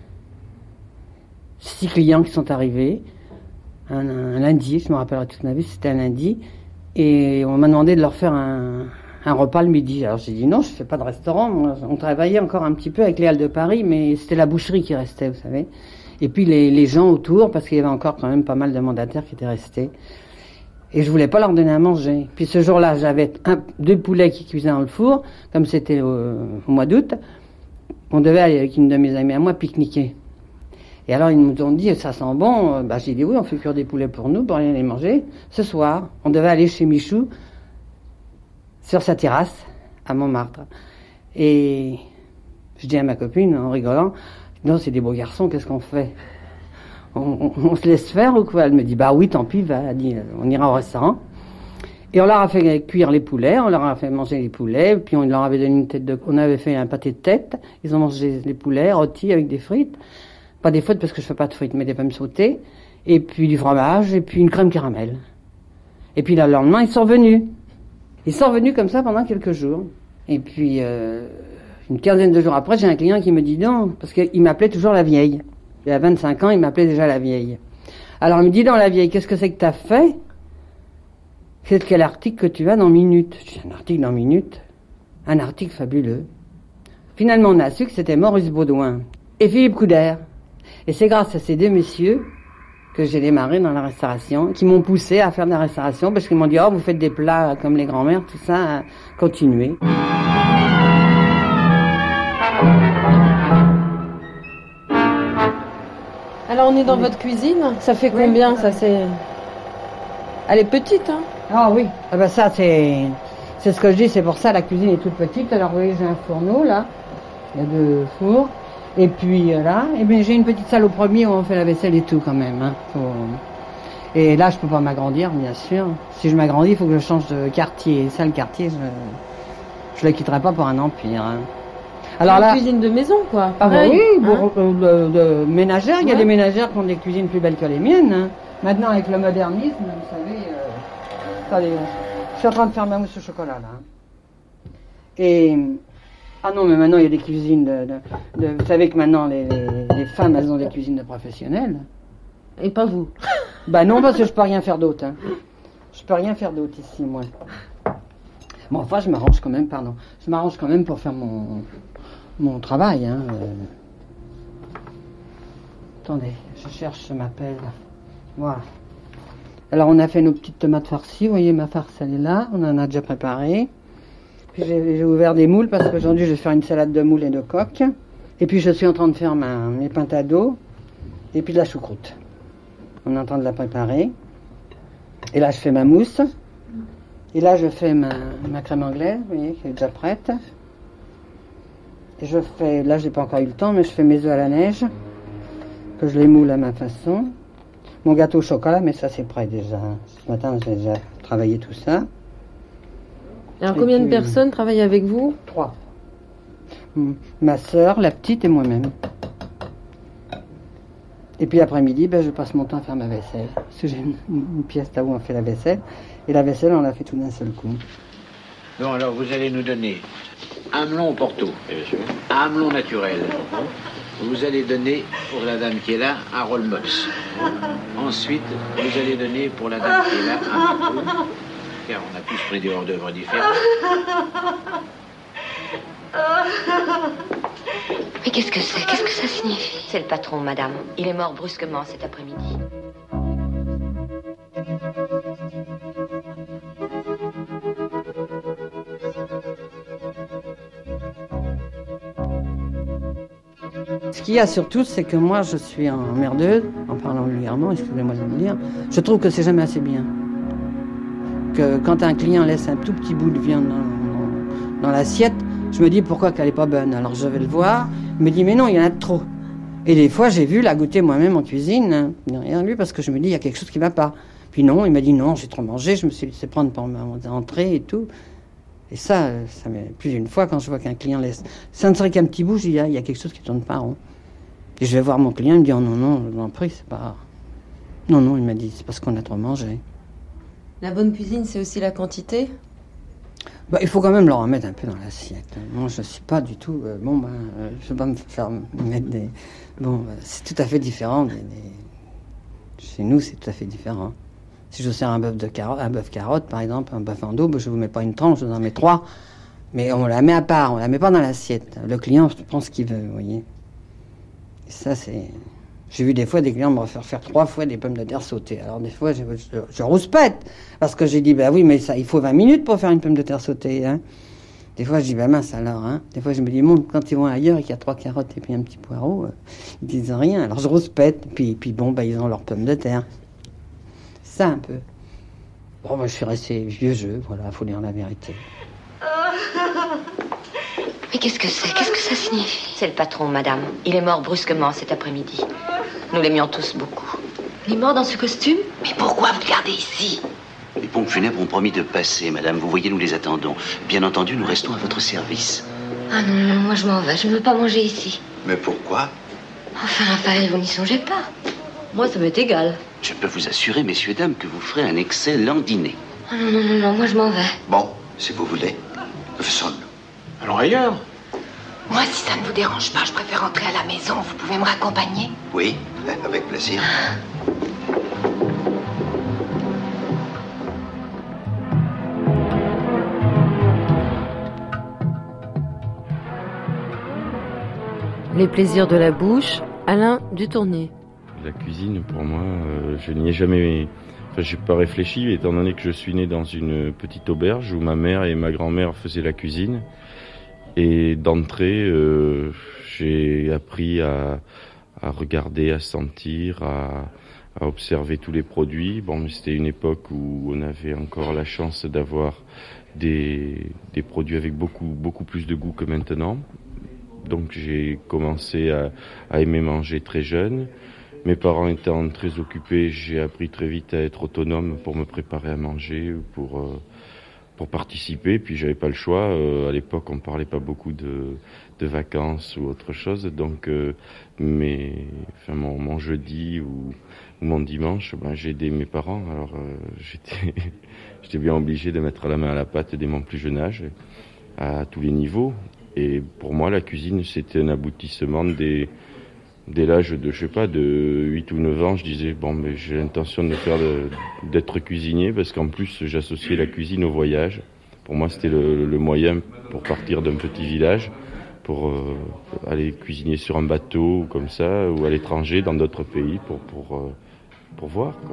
six clients qui sont arrivés. Un, un lundi, je me rappellerai toute ma vie, c'était un lundi, et on m'a demandé de leur faire un, un repas le midi. Alors j'ai dit non, je fais pas de restaurant. Moi, on travaillait encore un petit peu avec les Halles de Paris, mais c'était la boucherie qui restait, vous savez. Et puis les, les gens autour, parce qu'il y avait encore quand même pas mal de mandataires qui étaient restés. Et je voulais pas leur donner à manger. Puis ce jour-là, j'avais un, deux poulets qui cuisaient dans le four, comme c'était au, au mois d'août. On devait aller avec une de mes amies à moi pique-niquer. Et alors, ils nous ont dit, ça sent bon. Bah, j'ai dit, oui, on fait cuire des poulets pour nous, pour aller les manger. Ce soir, on devait aller chez Michou, sur sa terrasse, à Montmartre. Et je dis à ma copine, en rigolant, non, c'est des beaux garçons, qu'est-ce qu'on fait? on, on, on se laisse faire ou quoi? Elle me dit, bah oui, tant pis, va, elle dit, on ira au restaurant. Et on leur a fait cuire les poulets, on leur a fait manger les poulets, puis on leur avait donné une tête de... On avait fait un pâté de tête, ils ont mangé les poulets rôtis avec des frites. Pas des frites parce que je fais pas de frites, mais des pommes sautées, et puis du fromage, et puis une crème caramel. Et puis là, le lendemain, ils sont revenus. Ils sont revenus comme ça pendant quelques jours. Et puis, euh, une quinzaine de jours après, j'ai un client qui me dit non, parce qu'il m'appelait toujours la vieille. Il y a vingt-cinq ans, il m'appelait déjà la vieille. Alors il me dit, dans la vieille, qu'est-ce que c'est que t'as fait? C'est quel article que tu as dans Minute? Je dis, un article dans Minute? Un article fabuleux. Finalement, on a su que c'était Maurice Baudouin et Philippe Couder. Et c'est grâce à ces deux messieurs que j'ai démarré dans la restauration, qui m'ont poussé à faire de la restauration, parce qu'ils m'ont dit, oh, vous faites des plats comme les grands-mères, tout ça, continuez. Alors, on est dans oui. votre cuisine. Ça fait combien, oui. ça c'est... Elle est petite, hein? Ah oui. Ah ben ça, c'est... C'est ce que je dis, c'est pour ça, la cuisine est toute petite. Alors, vous voyez, j'ai un fourneau, là. Il y a deux fours. Et puis euh, là, eh bien, j'ai une petite salle au premier où on fait la vaisselle et tout quand même. Hein, pour... Et là, je peux pas m'agrandir, bien sûr. Si je m'agrandis, il faut que je change de quartier. Et ça, le quartier, je je le quitterai pas pour un empire. Hein. Alors une là, cuisine de maison, quoi. Ah bah oui, hein de, de, de ménagères. Il ouais. y a des ménagères qui ont des cuisines plus belles que les miennes. Hein. Maintenant, avec le modernisme, vous savez. Euh... Attendez, je suis en train de faire ma mousse au chocolat là. Et ah non, mais maintenant, il y a des cuisines de... de, de vous savez que maintenant, les, les, les femmes, elles ont des cuisines de professionnels. Et pas vous. Bah non, parce que je peux rien faire d'autre. Hein. Je peux rien faire d'autre ici, moi. Bon, enfin, je m'arrange quand même, pardon. Je m'arrange quand même pour faire mon, mon travail. Hein. Euh... Attendez, je cherche, je m'appelle. Voilà. Alors, on a fait nos petites tomates farcies. Vous voyez, ma farce, elle est là. On en a déjà préparé. Puis j'ai ouvert des moules parce qu'aujourd'hui je vais faire une salade de moules et de coques. Et puis je suis en train de faire ma, mes pintades et puis de la choucroute. On est en train de la préparer. Et là je fais ma mousse. Et là je fais ma, ma crème anglaise, vous voyez, qui est déjà prête. Et je fais, là j'ai pas encore eu le temps, mais je fais mes œufs à la neige, que je les moule à ma façon. Mon gâteau au chocolat, mais ça c'est prêt déjà. Ce matin j'ai déjà travaillé tout ça. Alors, et combien puis, de personnes travaillent avec vous? Trois. Ma sœur, la petite et moi-même. Et puis l'après-midi, ben, je passe mon temps à faire ma vaisselle. Parce que j'ai une, une pièce là où on fait la vaisselle. Et la vaisselle, on l'a fait tout d'un seul coup. Bon, alors vous allez nous donner un melon au Porto, un melon naturel. Vous allez donner pour la dame qui est là un roll mops. Ensuite, vous allez donner pour la dame qui est là un pitou. Car on a tous pris des hors-d'œuvre différents. Mais qu'est-ce que c'est? Qu'est-ce que ça signifie? C'est le patron, madame. Il est mort brusquement cet après-midi. Ce qu'il y a surtout, c'est que moi, je suis emmerdeuse, en parlant vulgairement, excusez-moi de le dire. Je trouve que c'est jamais assez bien. que quand un client laisse un tout petit bout de viande dans, dans, dans l'assiette, je me dis pourquoi qu'elle n'est pas bonne. Alors je vais le voir, il me dit mais non, il y en a trop. Et des fois, j'ai vu la goûter moi-même en cuisine, hein, derrière lui, parce que je me dis il y a quelque chose qui ne va pas. Puis non, il m'a dit non, j'ai trop mangé, je me suis laissé prendre pour ma entrée et tout. Et ça, ça m'est plus d'une fois quand je vois qu'un client laisse. Ça ne serait qu'un petit bout, je dis, il y a quelque chose qui ne tourne pas rond. Et je vais voir mon client, il me dit, oh non, non, je m'en prie, c'est pas. Non, non, il m'a dit, c'est parce qu'on a trop mangé. La bonne cuisine, c'est aussi la quantité ? Bah, il faut quand même leur en mettre un peu dans l'assiette. Moi, je ne suis pas du tout. Euh, bon, ben, euh, je ne vais pas me faire mettre des. Bon, bah, c'est tout à fait différent. Des, des... Chez nous, c'est tout à fait différent. Si je sers un bœuf de carotte, un bœuf carotte, par exemple, un bœuf en double, je ne vous mets pas une tranche, je vous en mets trois. Mais on la met à part, on la met pas dans l'assiette. Le client prend ce qu'il veut, vous voyez. Et ça, c'est. J'ai vu des fois des clients me refaire faire trois fois des pommes de terre sautées. Alors des fois, je, je, je rouspète. Parce que j'ai dit, bah oui, mais ça, il faut vingt minutes pour faire une pomme de terre sautée, hein. Des fois, je dis, bah mince alors, hein. Des fois, je me dis, bon, quand ils vont ailleurs et qu'il y a trois carottes et puis un petit poireau, euh, ils disent rien. Alors je rouspète. Puis, puis bon, bah ils ont leurs pommes de terre. C'est ça un peu. Bon, bah je suis resté vieux jeu, voilà, faut dire la vérité. Mais qu'est-ce que c'est? Qu'est-ce que ça signifie? C'est le patron, madame. Il est mort brusquement cet après-midi. Nous l'aimions tous beaucoup. Il est mort dans ce costume? Mais pourquoi vous le gardez ici? Les pompes funèbres ont promis de passer, madame. Vous voyez, nous les attendons. Bien entendu, nous restons à votre service. Ah non, non, moi je m'en vais. Je ne veux pas manger ici. Mais pourquoi? Enfin, Raphaël, vous n'y songez pas. Moi, ça m'est égal. Je peux vous assurer, messieurs, dames, que vous ferez un excellent dîner. Ah non, non, non, non, moi je m'en vais. Bon, si vous voulez. Faisons-le. Allons ailleurs. Moi, si ça ne vous dérange pas, je préfère rentrer à la maison. Vous pouvez me raccompagner? Oui, avec plaisir. Les plaisirs de la bouche, Alain Dutournier. La cuisine, pour moi, euh, je n'y ai jamais... Enfin, j'ai pas réfléchi, étant donné que je suis né dans une petite auberge où ma mère et ma grand-mère faisaient la cuisine. Et d'entrée, euh, j'ai appris à, à regarder, à sentir, à, à observer tous les produits. Bon, mais c'était une époque où on avait encore la chance d'avoir des, des produits avec beaucoup, beaucoup plus de goût que maintenant. Donc j'ai commencé à, à aimer manger très jeune. Mes parents étant très occupés, j'ai appris très vite à être autonome pour me préparer à manger, pour, euh, pour participer. Puis j'avais pas le choix. Euh, à l'époque, on parlait pas beaucoup de, de vacances ou autre chose. Donc euh, mes, enfin, mon, mon jeudi ou, ou mon dimanche, ben, j'ai aidé mes parents. Alors euh, j'étais, j'étais bien obligé de mettre la main à la pâte dès mon plus jeune âge, à tous les niveaux. Et pour moi, la cuisine, c'était un aboutissement des... Dès l'âge de, je sais pas, de huit ou neuf ans, je disais, bon, mais j'ai l'intention de faire de, d'être cuisinier, parce qu'en plus, j'associais la cuisine au voyage. Pour moi, c'était le, le moyen pour partir d'un petit village, pour euh, aller cuisiner sur un bateau, ou comme ça, ou à l'étranger, dans d'autres pays, pour, pour, euh, pour voir, quoi.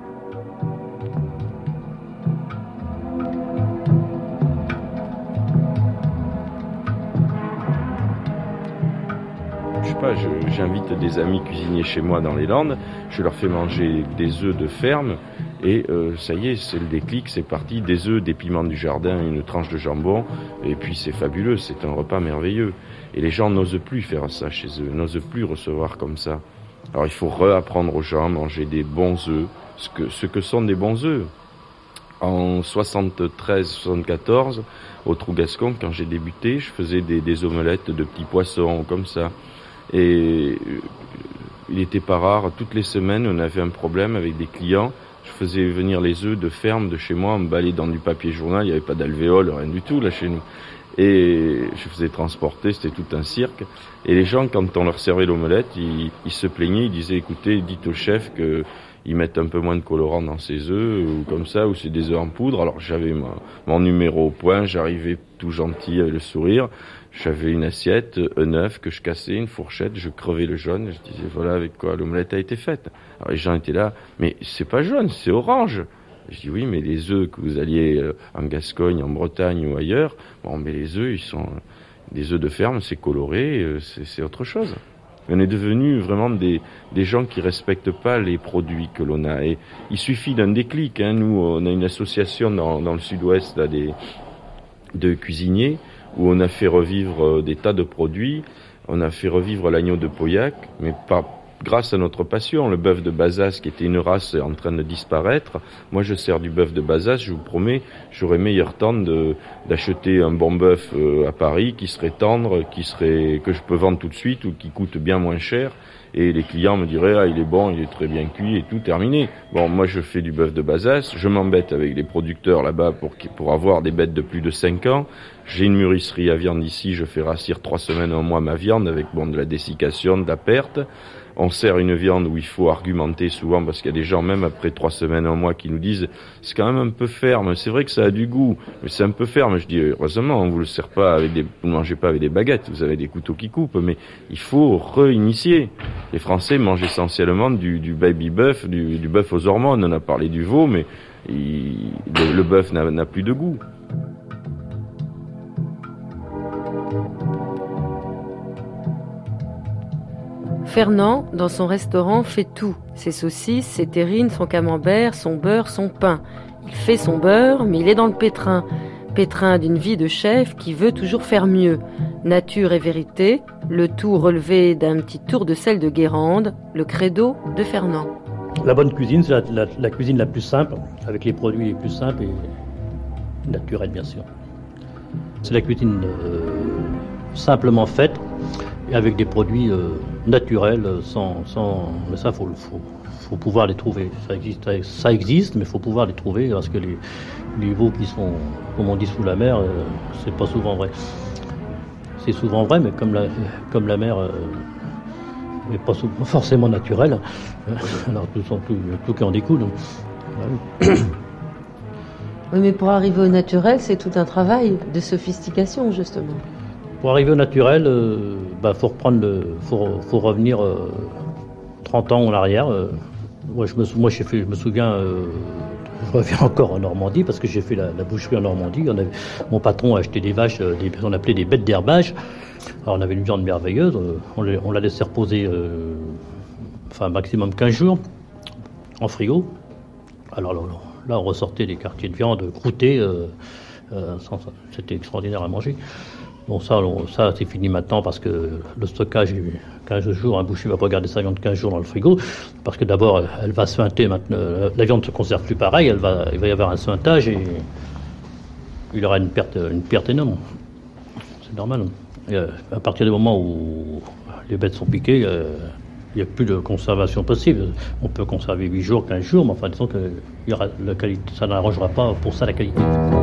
Je sais pas, je, j'invite des amis cuisiniers chez moi dans les Landes, je leur fais manger des œufs de ferme et euh, ça y est, c'est le déclic, c'est parti, des œufs, des piments du jardin, une tranche de jambon et puis c'est fabuleux, c'est un repas merveilleux. Et les gens n'osent plus faire ça chez eux, n'osent plus recevoir comme ça. Alors il faut réapprendre aux gens à manger des bons œufs, ce que, ce que sont des bons œufs. En soixante-treize soixante-quatorze, au Trou-Gascon, quand j'ai débuté, je faisais des, des omelettes de petits poissons comme ça. Et il n'était pas rare, toutes les semaines, on avait un problème avec des clients. Je faisais venir les œufs de ferme de chez moi, emballés dans du papier journal, il n'y avait pas d'alvéole, rien du tout là chez nous. Et je faisais transporter, c'était tout un cirque. Et les gens, quand on leur servait l'omelette, ils, ils se plaignaient, ils disaient, écoutez, dites au chef que ils mettent un peu moins de colorant dans ses œufs, ou comme ça, ou c'est des œufs en poudre. Alors j'avais mon, mon numéro au point, j'arrivais tout gentil avec le sourire. J'avais une assiette, un œuf que je cassais, une fourchette, je crevais le jaune, je disais voilà avec quoi l'omelette a été faite. Alors les gens étaient là, mais c'est pas jaune, c'est orange. Je dis oui, mais les œufs que vous alliez en Gascogne, en Bretagne ou ailleurs, bon, mais les œufs, ils sont des œufs de ferme, c'est coloré, c'est, c'est autre chose. On est devenu vraiment des, des gens qui respectent pas les produits que l'on a. Et il suffit d'un déclic. Hein. Nous, on a une association dans, dans le sud-ouest là, des, de cuisiniers où on a fait revivre des tas de produits. On a fait revivre l'agneau de Pauillac, mais pas grâce à notre passion. Le bœuf de Bazas, qui était une race en train de disparaître. Moi, je sers du bœuf de Bazas. Je vous promets, j'aurais meilleur temps de, d'acheter un bon bœuf euh, à Paris qui serait tendre, qui serait, que je peux vendre tout de suite ou qui coûte bien moins cher. Et les clients me diraient, ah, il est bon, il est très bien cuit et tout, terminé. Bon, moi, je fais du bœuf de Bazas. Je m'embête avec les producteurs là-bas pour, pour avoir des bêtes de plus de cinq ans. J'ai une mûrisserie à viande ici. Je fais rassir trois semaines un mois ma viande avec, bon, de la dessiccation, de la perte. On sert une viande où il faut argumenter souvent parce qu'il y a des gens, même après trois semaines, un mois, qui nous disent c'est quand même un peu ferme. C'est vrai que ça a du goût, mais c'est un peu ferme. Je dis heureusement, on vous le sert pas avec des, vous ne mangez pas avec des baguettes. Vous avez des couteaux qui coupent, mais il faut réinitier. Les Français mangent essentiellement du, du baby bœuf, du, du bœuf aux hormones. On a parlé du veau, mais il, le, le bœuf n'a, n'a plus de goût. Fernand, dans son restaurant, fait tout. Ses saucisses, ses terrines, son camembert, son beurre, son pain. Il fait son beurre, mais il est dans le pétrin. Pétrin d'une vie de chef qui veut toujours faire mieux. Nature et vérité, le tout relevé d'un petit tour de sel de Guérande, le credo de Fernand. La bonne cuisine, c'est la, la, la cuisine la plus simple, avec les produits les plus simples et naturels, bien sûr. C'est la cuisine euh, simplement faite, et avec des produits euh, naturels, sans, sans, mais ça, faut, faut, faut pouvoir les trouver. Ça existe, ça existe, mais faut pouvoir les trouver parce que les, les veaux qui sont, comme on dit, sous la mer, euh, c'est pas souvent vrai. C'est souvent vrai, mais comme la, comme la mer euh, n'est pas souvent, forcément naturelle, euh, alors tout, tout, tout qui en découle. Donc, ouais. Oui, mais pour arriver au naturel, c'est tout un travail de sophistication, justement. Pour arriver au naturel, euh, bah, faut reprendre le, faut, faut revenir euh, trente ans en arrière. Euh, moi, je me, moi, j'ai fait, je me souviens, euh, je reviens encore en Normandie parce que j'ai fait la, la boucherie en Normandie. On avait, mon patron a acheté des vaches, des, on appelait des bêtes d'herbage. Alors, on avait une viande merveilleuse. Euh, on, les, on la laissait reposer, euh, enfin, maximum quinze jours en frigo. Alors là, là, on ressortait des quartiers de viande croûtés. Euh, euh, sans, c'était extraordinaire à manger. Bon, ça, on, ça c'est fini maintenant parce que le stockage, quinze jours, un boucher va pas garder sa viande quinze jours dans le frigo, parce que d'abord, elle va suinter maintenant. La viande ne se conserve plus pareil, elle va, il va y avoir un suintage et il y aura une perte, une perte énorme. C'est normal. Et à partir du moment où les bêtes sont piquées, euh, il n'y a plus de conservation possible. On peut conserver huit jours, quinze jours, mais enfin, disons que il y aura la qualité, ça n'arrangera pas pour ça la qualité.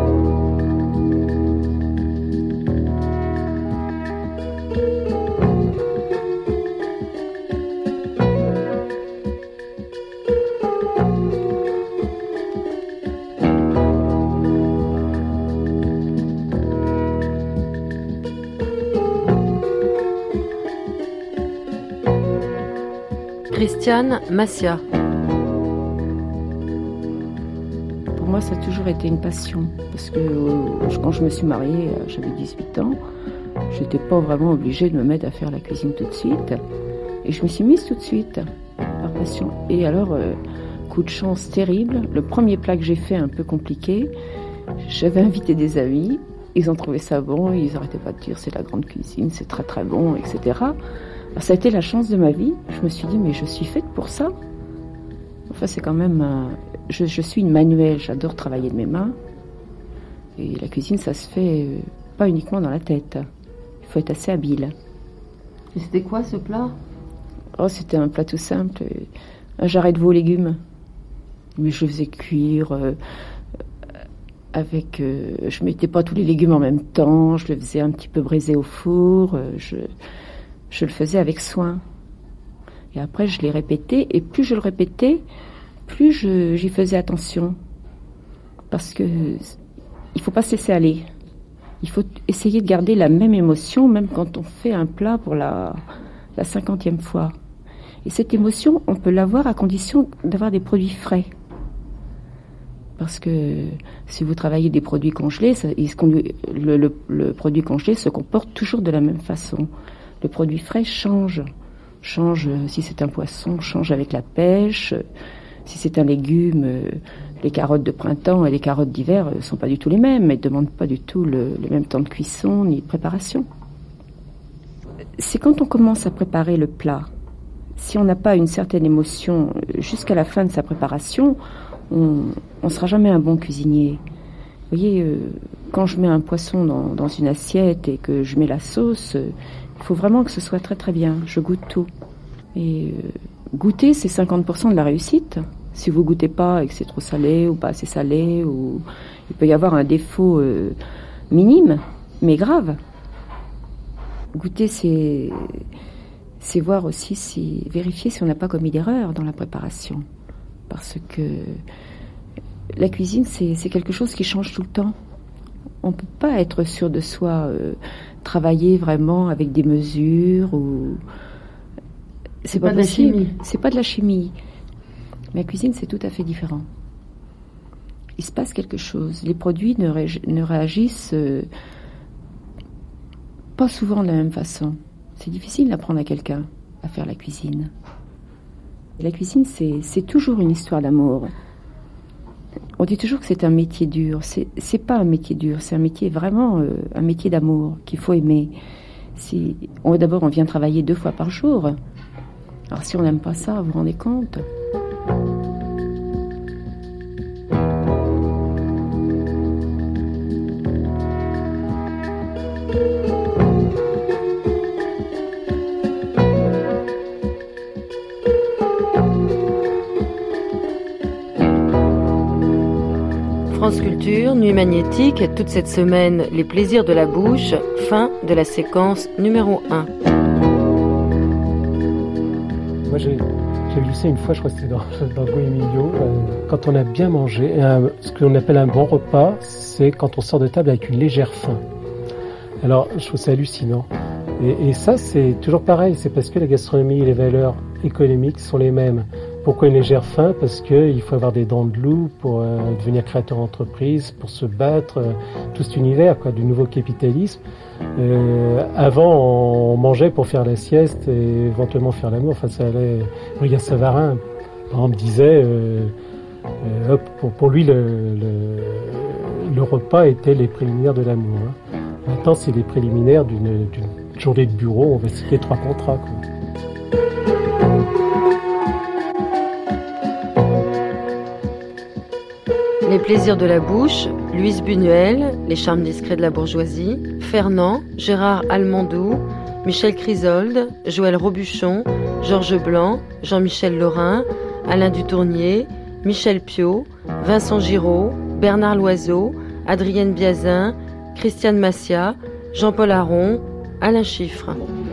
Christiane Massia. Pour moi, ça a toujours été une passion. Parce que euh, quand je me suis mariée, j'avais dix-huit ans, je n'étais pas vraiment obligée de me mettre à faire la cuisine tout de suite. Et je me suis mise tout de suite, par passion. Et alors, euh, coup de chance terrible, le premier plat que j'ai fait, un peu compliqué, j'avais invité des amis, ils ont trouvé ça bon, ils n'arrêtaient pas de dire c'est la grande cuisine, c'est très très bon, et cetera. Alors, ça a été la chance de ma vie. Je me suis dit, mais je suis faite pour ça. Enfin, c'est quand même... Euh, je, je suis une manuelle, j'adore travailler de mes mains. Et la cuisine, ça se fait euh, pas uniquement dans la tête. Il faut être assez habile. Et c'était quoi ce plat? Oh, c'était un plat tout simple. Un jarret de veau aux légumes. Mais je faisais cuire... Euh, avec... Euh, je mettais pas tous les légumes en même temps. Je le faisais un petit peu braiser au four. Euh, je... Je le faisais avec soin. Et après, je l'ai répété. Et plus je le répétais, plus je, j'y faisais attention. Parce que il faut pas se laisser aller. Il faut essayer de garder la même émotion, même quand on fait un plat pour la, la cinquantième fois. Et cette émotion, on peut l'avoir à condition d'avoir des produits frais. Parce que si vous travaillez des produits congelés, ça, le, le, le produit congelé se comporte toujours de la même façon. Le produit frais change. change, si c'est un poisson, change avec la pêche. Si c'est un légume, les carottes de printemps et les carottes d'hiver ne sont pas du tout les mêmes, elles ne demandent pas du tout le, le même temps de cuisson ni de préparation. C'est quand on commence à préparer le plat, si on n'a pas une certaine émotion jusqu'à la fin de sa préparation, on ne sera jamais un bon cuisinier. Vous voyez, euh, quand je mets un poisson dans, dans une assiette et que je mets la sauce, euh, il faut vraiment que ce soit très très bien. Je goûte tout. Et euh, goûter, c'est cinquante pour cent de la réussite. Si vous goûtez pas et que c'est trop salé ou pas assez salé, ou il peut y avoir un défaut euh, minime, mais grave. Goûter, c'est, c'est voir aussi si, vérifier si on n'a pas commis d'erreur dans la préparation. Parce que la cuisine, c'est, c'est quelque chose qui change tout le temps. On ne peut pas être sûr de soi, euh, travailler vraiment avec des mesures ou... C'est, c'est pas, pas de la chimie. C'est pas de la chimie. Mais la cuisine, c'est tout à fait différent. Il se passe quelque chose. Les produits ne, ré... ne réagissent euh, pas souvent de la même façon. C'est difficile d'apprendre à quelqu'un à faire la cuisine. Et la cuisine, c'est, c'est toujours une histoire d'amour. On dit toujours que c'est un métier dur. C'est, c'est pas un métier dur, c'est un métier vraiment euh, un métier d'amour qu'il faut aimer. Si, on, d'abord, on vient travailler deux fois par jour. Alors si on n'aime pas ça, vous vous rendez compte ? France Culture, Nuit magnétique, toute cette semaine, les plaisirs de la bouche, fin de la séquence numéro un. Moi j'ai, j'ai vu ça une fois, je crois que c'était dans, dans Go-Emilio, euh, quand on a bien mangé, un, ce qu'on appelle un bon repas, c'est quand on sort de table avec une légère faim. Alors je trouve ça hallucinant. Et, et ça c'est toujours pareil, c'est parce que la gastronomie et les valeurs économiques sont les mêmes. Pourquoi une légère faim ? Parce qu'il faut avoir des dents de loup pour euh, devenir créateur d'entreprise, pour se battre, euh, tout cet univers quoi, du nouveau capitalisme. Euh, avant, on mangeait pour faire la sieste et éventuellement faire l'amour. Enfin, ça allait. Regarde Savarin, par exemple, disait, euh, euh, hop, pour, pour lui, le, le, le repas était les préliminaires de l'amour. Hein. Maintenant, c'est les préliminaires d'une, d'une journée de bureau. On va citer trois contrats. Quoi. Les plaisirs de la bouche, Louise Buñuel, Les charmes discrets de la bourgeoisie, Fernand, Gérard Almandou, Michel Chrysolde, Joël Robuchon, Georges Blanc, Jean-Michel Laurin, Alain Dutournier, Michel Piot, Vincent Giraud, Bernard Loiseau, Adrienne Biazin, Christiane Massia, Jean-Paul Aron, Alain Chiffre.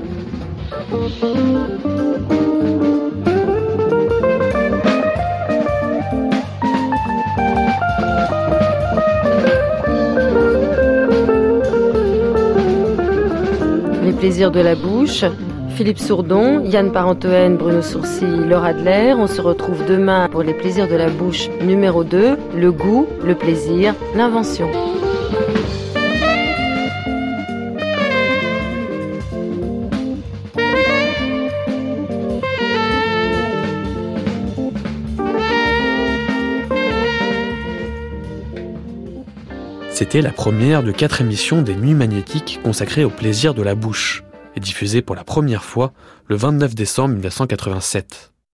Les plaisirs de la bouche, Philippe Sourdon, Yann Parentoen, Bruno Sourcy, Laure Adler. On se retrouve demain pour les plaisirs de la bouche numéro deux, le goût, le plaisir, l'invention. C'était la première de quatre émissions des Nuits magnétiques consacrées au plaisir de la bouche et diffusée pour la première fois le vingt-neuf décembre mille neuf cent quatre-vingt-sept.